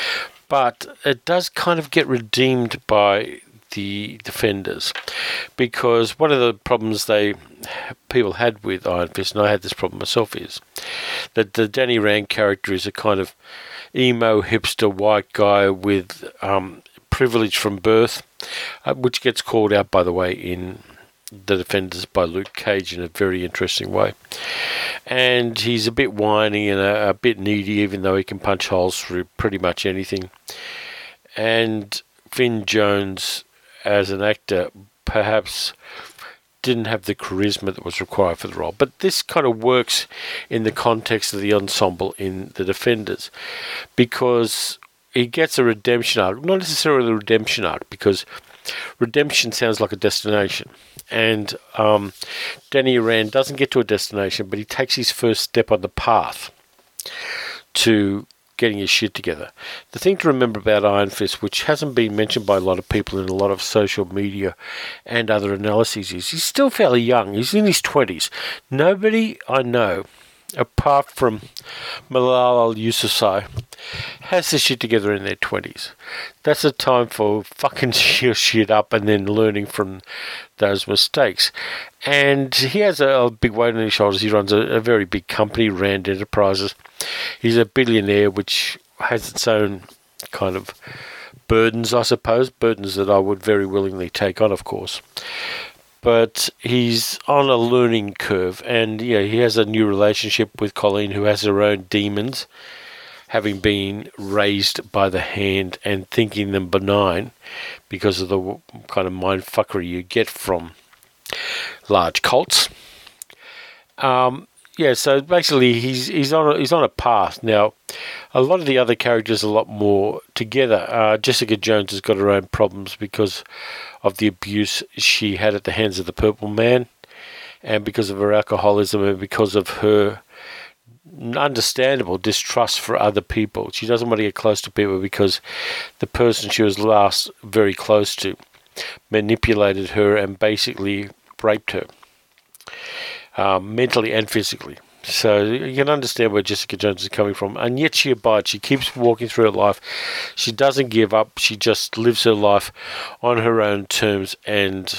But it does kind of get redeemed by the Defenders, because one of the problems people had with Iron Fist, and I had this problem myself, is that the Danny Rand character is a kind of emo hipster white guy with privilege from birth, which gets called out, by the way, in The Defenders by Luke Cage in a very interesting way. And he's a bit whiny and a bit needy, even though he can punch holes through pretty much anything. And Finn Jones, as an actor, perhaps didn't have the charisma that was required for the role. But this kind of works in the context of the ensemble in The Defenders, because he gets a redemption arc. Not necessarily a redemption arc, because redemption sounds like a destination. And Danny Rand doesn't get to a destination, but he takes his first step on the path to getting his shit together. The thing to remember about Iron Fist, which hasn't been mentioned by a lot of people in a lot of social media and other analyses, is he's still fairly young. He's in his 20s. Nobody I know, apart from Malala Yousafzai, has this shit together in their 20s. That's a time for fucking your shit up and then learning from those mistakes. And he has a big weight on his shoulders. He runs a very big company, Rand Enterprises. He's a billionaire, which has its own kind of burdens, I suppose. Burdens that I would very willingly take on, of course. But he's on a learning curve, and he has a new relationship with Colleen, who has her own demons, having been raised by the Hand and thinking them benign because of the kind of mindfuckery you get from large cults. So basically he's on a path. Now, a lot of the other characters are a lot more together. Jessica Jones has got her own problems because of the abuse she had at the hands of the Purple Man, and because of her alcoholism, and because of her understandable distrust for other people. She doesn't want to get close to people because the person she was last very close to manipulated her and basically raped her, mentally and physically. So you can understand where Jessica Jones is coming from. And yet she abides. She keeps walking through her life. She doesn't give up. She just lives her life on her own terms and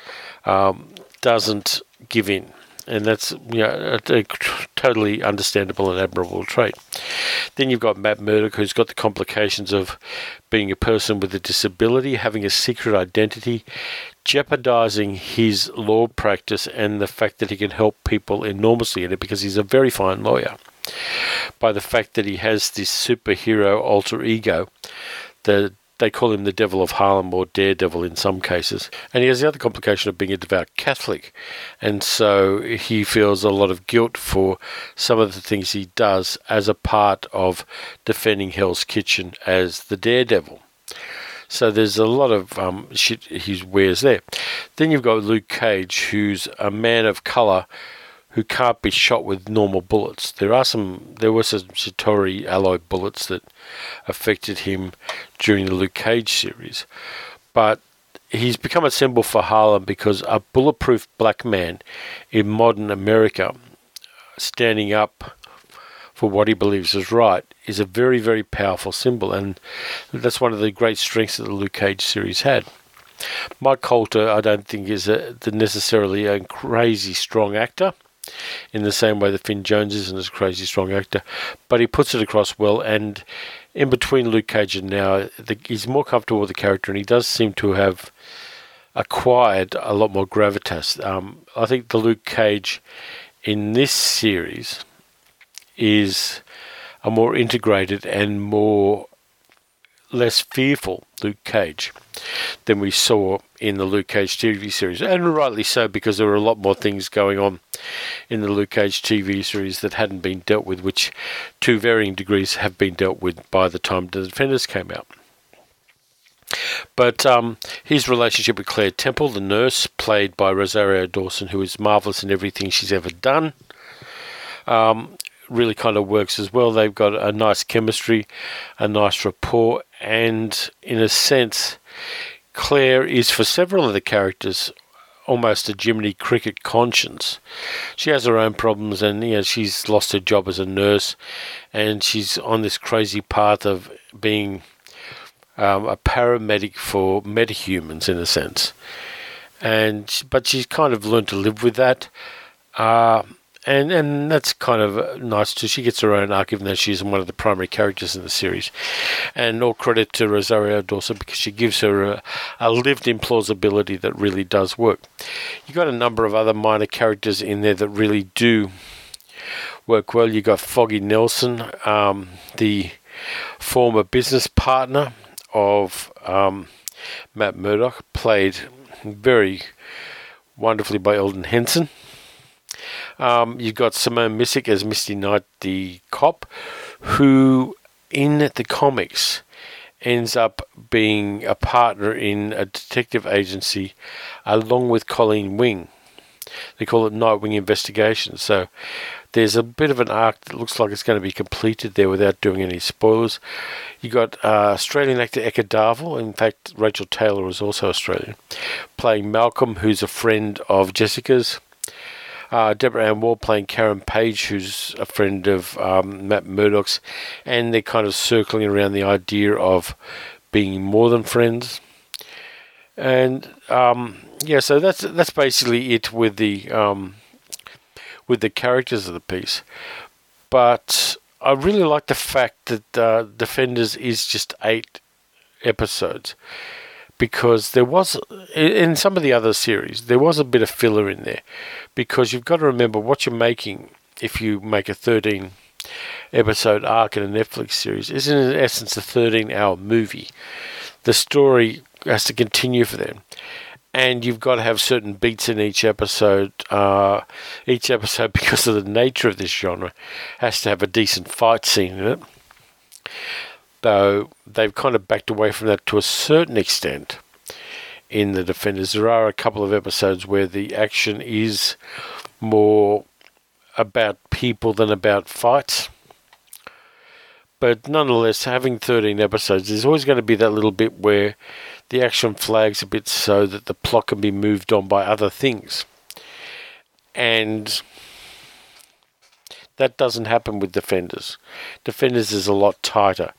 doesn't give in. And that's a totally understandable and admirable trait. Then you've got Matt Murdock, who's got the complications of being a person with a disability, having a secret identity, jeopardizing his law practice, and the fact that he can help people enormously in it because he's a very fine lawyer, by the fact that he has this superhero alter ego that they call him the Devil of Harlem, or Daredevil in some cases. And he has the other complication of being a devout Catholic. And so he feels a lot of guilt for some of the things he does as a part of defending Hell's Kitchen as the Daredevil. So there's a lot of shit he wears there. Then you've got Luke Cage, who's a man of colour who can't be shot with normal bullets. There were some Chitauri alloy bullets that affected him during the Luke Cage series. But he's become a symbol for Harlem because a bulletproof black man in modern America standing up for what he believes is right is a very, very powerful symbol. And that's one of the great strengths that the Luke Cage series had. Mike Colter, I don't think, is necessarily a crazy strong actor, in the same way that Finn Jones isn't a crazy strong actor, but he puts it across well. And in between Luke Cage and now, he's more comfortable with the character, and he does seem to have acquired a lot more gravitas. I think the Luke Cage in this series is a more integrated and less fearful Luke Cage than we saw in the Luke Cage TV series, and rightly so, because there were a lot more things going on in the Luke Cage TV series that hadn't been dealt with, which to varying degrees have been dealt with by the time The Defenders came out. But his relationship with Claire Temple, the nurse, played by Rosario Dawson, who is marvellous in everything she's ever done, really kind of works as well. They've got a nice chemistry, a nice rapport, and in a sense, Claire is, for several of the characters, almost a Jiminy Cricket conscience. She has her own problems, and she's lost her job as a nurse, and she's on this crazy path of being a paramedic for metahumans, in a sense. But she's kind of learned to live with that. And that's kind of nice too. She gets her own arc, even though she's one of the primary characters in the series. And all credit to Rosario Dawson, because she gives her a lived-in plausibility that really does work. You got a number of other minor characters in there that really do work well. You got Foggy Nelson, the former business partner of Matt Murdock, played very wonderfully by Eldon Henson. You've got Simone Missick as Misty Knight, the cop, who in the comics ends up being a partner in a detective agency along with Colleen Wing. They call it Nightwing Investigations. So there's a bit of an arc that looks like it's going to be completed there without doing any spoilers. You got Australian actor Eka Darville. In fact, Rachel Taylor is also Australian, playing Malcolm, who's a friend of Jessica's. Deborah Ann Wall playing Karen Page, who's a friend of Matt Murdock's, and they're kind of circling around the idea of being more than friends. And so that's basically it with the characters of the piece. But I really like the fact that Defenders is just 8 episodes, because there was, in some of the other series, there was a bit of filler in there, because you've got to remember what you're making if you make a 13-episode arc in a Netflix series is in essence a 13-hour movie. The story has to continue for them, and you've got to have certain beats in each episode. Each episode, because of the nature of this genre, has to have a decent fight scene in it. Though they've kind of backed away from that to a certain extent in the Defenders. There are a couple of episodes where the action is more about people than about fights. But nonetheless, having 13 episodes, there's always going to be that little bit where the action flags a bit so that the plot can be moved on by other things. And that doesn't happen with Defenders. Defenders is a lot tighter.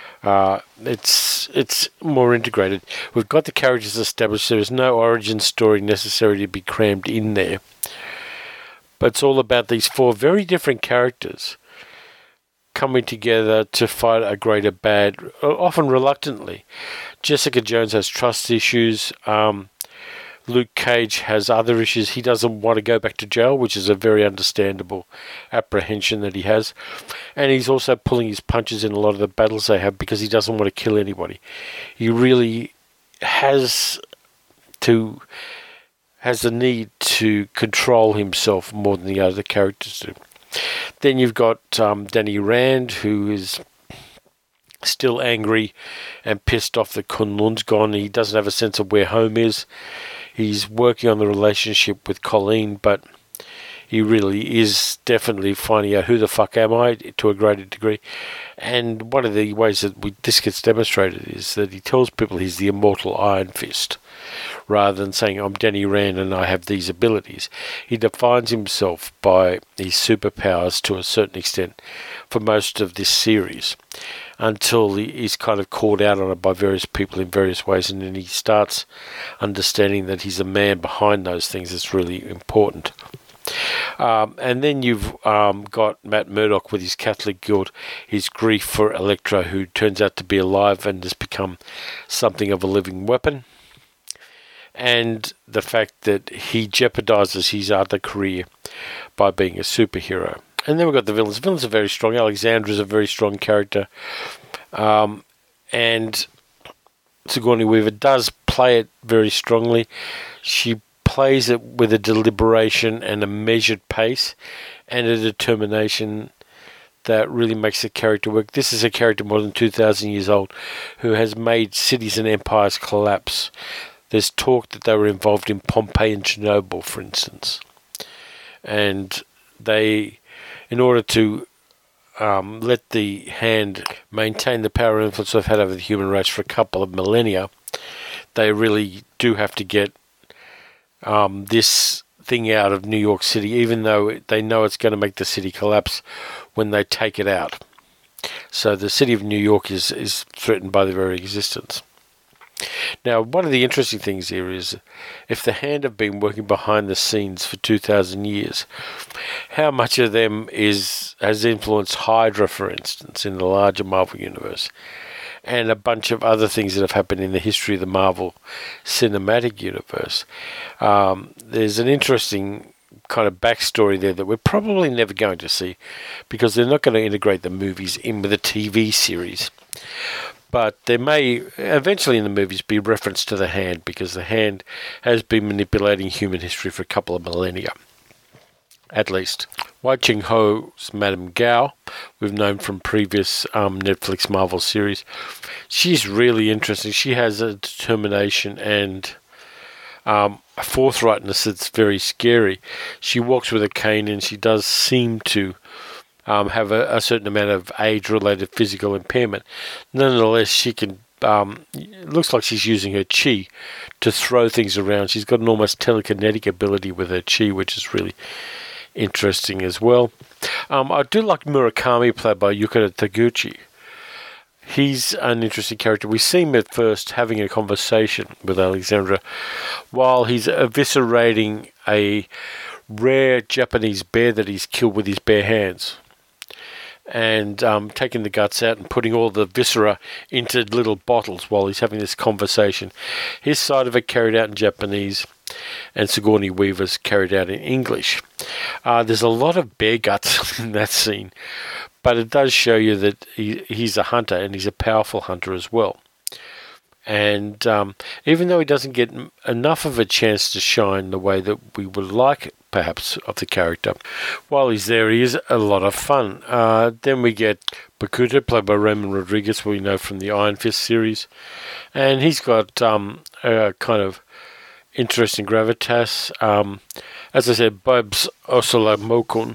It's more integrated. We've got the characters established. There is no origin story necessary to be crammed in there. But it's all about these 4 very different characters coming together to fight a greater bad, often reluctantly. Jessica Jones has trust issues. Luke Cage has other issues. He doesn't want to go back to jail, which is a very understandable apprehension that he has. And he's also pulling his punches in a lot of the battles they have because he doesn't want to kill anybody. He really has the need to control himself more than the other characters do. Then you've got Danny Rand, who is still angry and pissed off that Kunlun's gone. He doesn't have a sense of where home is. He's working on the relationship with Colleen, but he really is definitely finding out who the fuck am I to a greater degree. And one of the ways that this gets demonstrated is that he tells people he's the immortal Iron Fist, rather than saying, I'm Danny Rand and I have these abilities. He defines himself by his superpowers to a certain extent for most of this series, until he's kind of called out on it by various people in various ways, and then he starts understanding that he's a man behind those things. It's really important. And then you've got Matt Murdock with his Catholic guilt, his grief for Elektra, who turns out to be alive and has become something of a living weapon, and the fact that he jeopardizes his other career by being a superhero. And then we've got the villains. The villains are very strong. Alexandra's a very strong character. And Sigourney Weaver does play it very strongly. She plays it with a deliberation and a measured pace and a determination that really makes the character work. This is a character more than 2,000 years old who has made cities and empires collapse. There's talk that they were involved in Pompeii and Chernobyl, for instance. And they, in order to let the Hand maintain the power and influence they've had over the human race for a couple of millennia, they really do have to get this thing out of New York City, even though they know it's going to make the city collapse when they take it out. So the city of New York is threatened by the very existence. Now, one of the interesting things here is if the Hand have been working behind the scenes for 2,000 years, how much of them has influenced Hydra, for instance, in the larger Marvel Universe, and a bunch of other things that have happened in the history of the Marvel Cinematic Universe. There's an interesting kind of backstory there that we're probably never going to see because they're not going to integrate the movies in with the TV series. But there may eventually in the movies be reference to the Hand because the Hand has been manipulating human history for a couple of millennia, at least. Wai Ching Ho's Madame Gao, we've known from previous Netflix Marvel series. She's really interesting. She has a determination and a forthrightness that's very scary. She walks with a cane and she does seem to have a certain amount of age-related physical impairment. Nonetheless, she can. It looks like she's using her chi to throw things around. She's got an almost telekinetic ability with her chi, which is really interesting as well. I do like Murakami, played by Yukata Taguchi. He's an interesting character. We see him at first having a conversation with Alexandra while he's eviscerating a rare Japanese bear that he's killed with his bare hands, and taking the guts out and putting all the viscera into little bottles while he's having this conversation. His side of it carried out in Japanese, and Sigourney Weaver's carried out in English. There's a lot of bear guts in that scene, but it does show you that he's a hunter, and he's a powerful hunter as well. And even though he doesn't get enough of a chance to shine the way that we would like, perhaps, of the character, while he's there, he is a lot of fun. Then we get Bakuto, played by Raymond Rodriguez, we know from the Iron Fist series. And he's got a kind of interesting gravitas. As I said, Babs Osolamokun,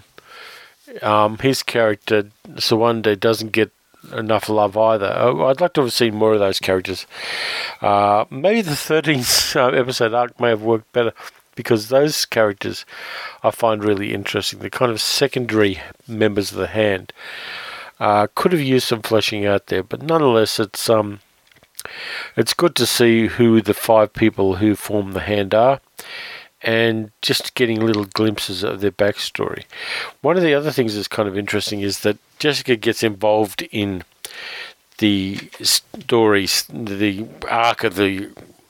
his character, Sawande, doesn't get enough love either. I'd like to have seen more of those characters. Maybe the 13th episode arc may have worked better, because those characters I find really interesting. The kind of secondary members of the Hand could have used some fleshing out there, but nonetheless, it's good to see who the 5 people who form the Hand are, and just getting little glimpses of their backstory. One of the other things that's kind of interesting is that Jessica gets involved in the stories, the arc of the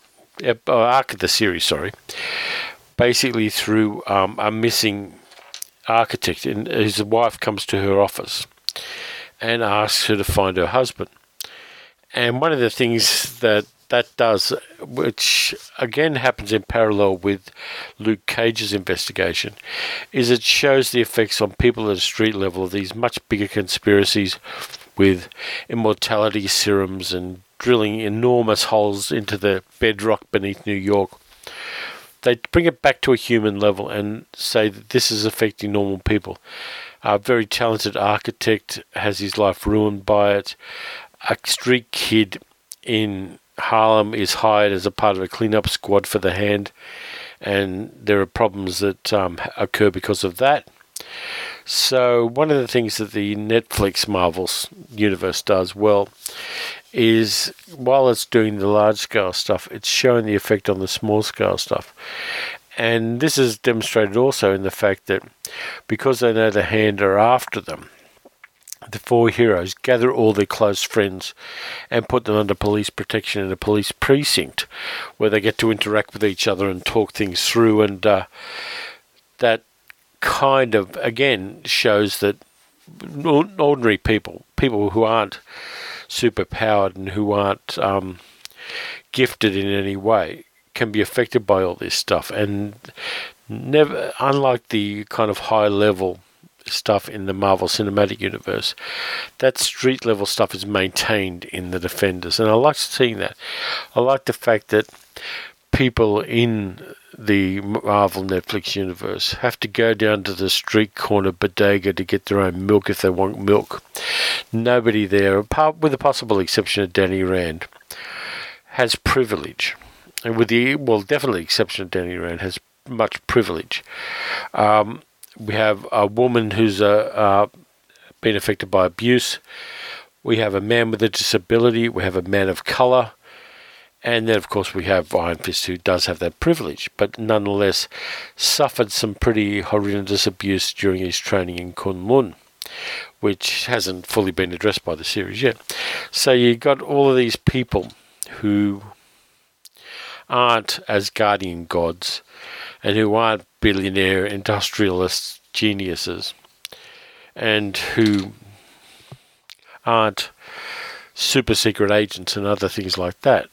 series, basically through a missing architect, and his wife comes to her office and asks her to find her husband. And one of the things that does, which again happens in parallel with Luke Cage's investigation, is it shows the effects on people at a street level of these much bigger conspiracies with immortality serums and drilling enormous holes into the bedrock beneath New York. They bring it back to a human level and say that this is affecting normal people. A very talented architect has his life ruined by it. A street kid in Harlem is hired as a part of a cleanup squad for the Hand, and there are problems that occur because of that. So one of the things that the Netflix Marvel universe does well is, while it's doing the large-scale stuff, it's showing the effect on the small-scale stuff. And this is demonstrated also in the fact that because they know the Hand are after them, the 4 heroes gather all their close friends and put them under police protection in a police precinct where they get to interact with each other and talk things through. And that kind of, again, shows that ordinary people who aren't superpowered and who aren't gifted in any way, can be affected by all this stuff. And never, unlike the kind of high-level stuff in the Marvel Cinematic Universe, that street level stuff is maintained in the Defenders, and I like seeing that. I like the fact that people in the Marvel Netflix universe have to go down to the street corner bodega to get their own milk if they want milk. Nobody there, apart with the possible exception of Danny Rand, has privilege, and definitely exception of Danny Rand, has much privilege. We have a woman who's been affected by abuse. We have a man with a disability. We have a man of colour. And then, of course, we have Iron Fist, who does have that privilege, but nonetheless suffered some pretty horrendous abuse during his training in Kunlun, which hasn't fully been addressed by the series yet. So you got all of these people who aren't Asgardian gods and who aren't billionaire industrialist geniuses and who aren't super secret agents and other things like that.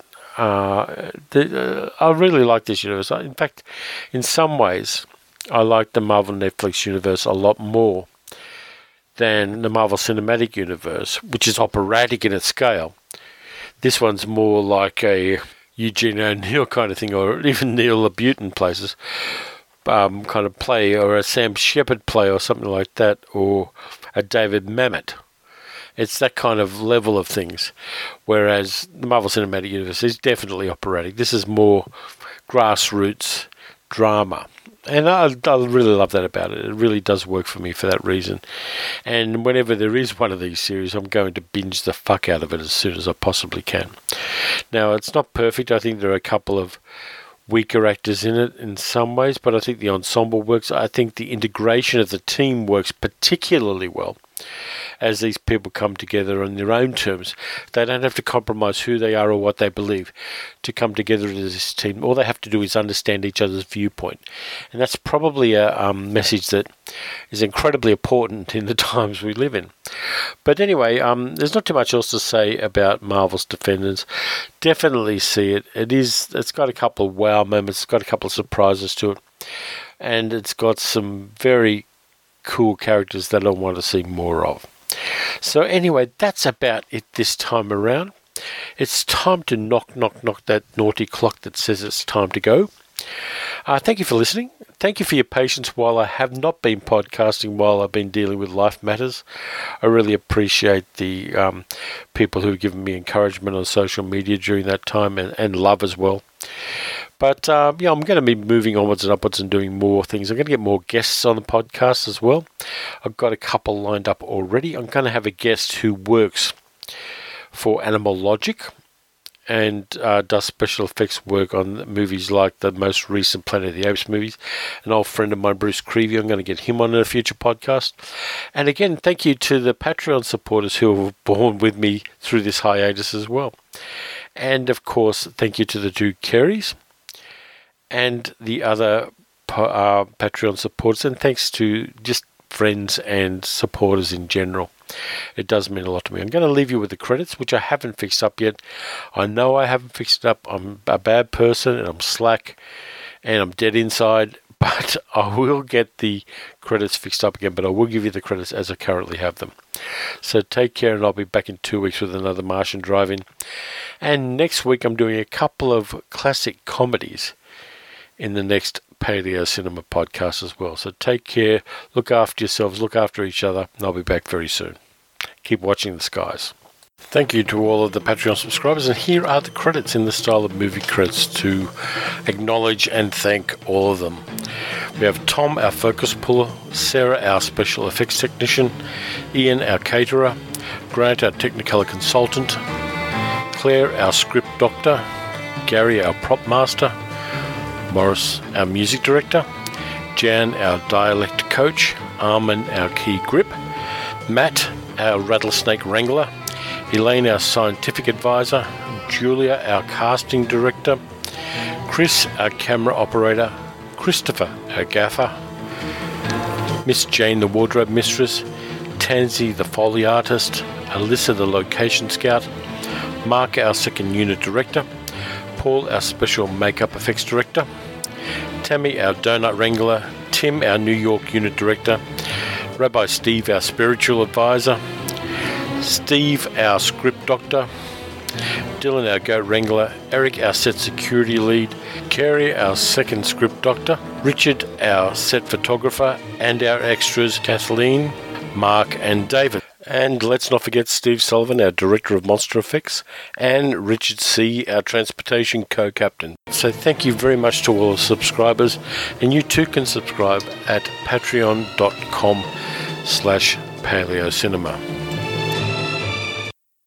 I really like this universe. In fact, in some ways, I like the Marvel Netflix universe a lot more than the Marvel Cinematic Universe, which is operatic in its scale. This one's more like a Eugene O'Neill kind of thing, or even Neil LaBute places kind of play, or a Sam Shepard play, or something like that, or a David Mamet. It's that kind of level of things, whereas the Marvel Cinematic Universe is definitely operatic. This is more grassroots drama, and I really love that about it. It really does work for me for that reason. And whenever there is one of these series, I'm going to binge the fuck out of it as soon as I possibly can. Now, it's not perfect. I think there are a couple of weaker actors in it in some ways, but I think the ensemble works. I think the integration of the team works particularly well as these people come together on their own terms. They don't have to compromise who they are or what they believe to come together as this team. All they have to do is understand each other's viewpoint. And that's probably a message that is incredibly important in the times we live in. But anyway, there's not too much else to say about Marvel's Defenders. Definitely see it. It's got a couple of wow moments. It's got a couple of surprises to it. And it's got some very cool characters that I want to see more of. So anyway, that's about it this time around. It's time to knock that naughty clock that says it's time to go. Thank you for listening. Thank you for your patience while I have not been podcasting, while I've been dealing with life matters. I really appreciate the people who have given me encouragement on social media during that time, and love as well. But I'm going to be moving onwards and upwards and doing more things. I'm going to get more guests on the podcast as well. I've got a couple lined up already. I'm going to have a guest who works for Animal Logic and does special effects work on movies like the most recent Planet of the Apes movies. An old friend of mine, Bruce Creevy. I'm going to get him on in a future podcast. And again, thank you to the Patreon supporters who have borne with me through this hiatus as well. And of course, thank you to the two Kerrys and the other Patreon supporters, and thanks to just friends and supporters in general. It does mean a lot to me. I'm going to leave you with the credits, which I haven't fixed up yet. I know I haven't fixed it up. I'm a bad person, and I'm slack, and I'm dead inside, but I will get the credits fixed up again, but I will give you the credits as I currently have them. So take care, and I'll be back in 2 weeks with another Martian Drive-In. And next week I'm doing a couple of classic comedies in the next Paleo Cinema podcast as well. So take care, look after yourselves, look after each other, and I'll be back very soon. Keep watching the skies. Thank you to all of the Patreon subscribers, and here are the credits in the style of movie credits to acknowledge and thank all of them. We have Tom, our focus puller, Sarah, our special effects technician, Ian, our caterer, Grant, our Technicolor consultant, Claire, our script doctor, Gary, our prop master, Morris, our music director, Jan, our dialect coach, Armin, our key grip, Matt, our rattlesnake wrangler, Elaine, our scientific advisor, Julia, our casting director, Chris, our camera operator, Christopher, our gaffer, Miss Jane, the wardrobe mistress, Tansy, the Foley artist, Alyssa, the location scout, Mark, our second unit director, Paul, our special makeup effects director, Tammy, our donut wrangler, Tim, our New York unit director, Rabbi Steve, our spiritual advisor, Steve, our script doctor, Dylan, our goat wrangler, Eric, our set security lead, Carrie, our second script doctor, Richard, our set photographer, and our extras, Kathleen, Mark, and David. And let's not forget Steve Sullivan, our Director of Monster Effects, and Richard C., our Transportation Co-Captain. So thank you very much to all the subscribers, and you too can subscribe at patreon.com/paleocinema.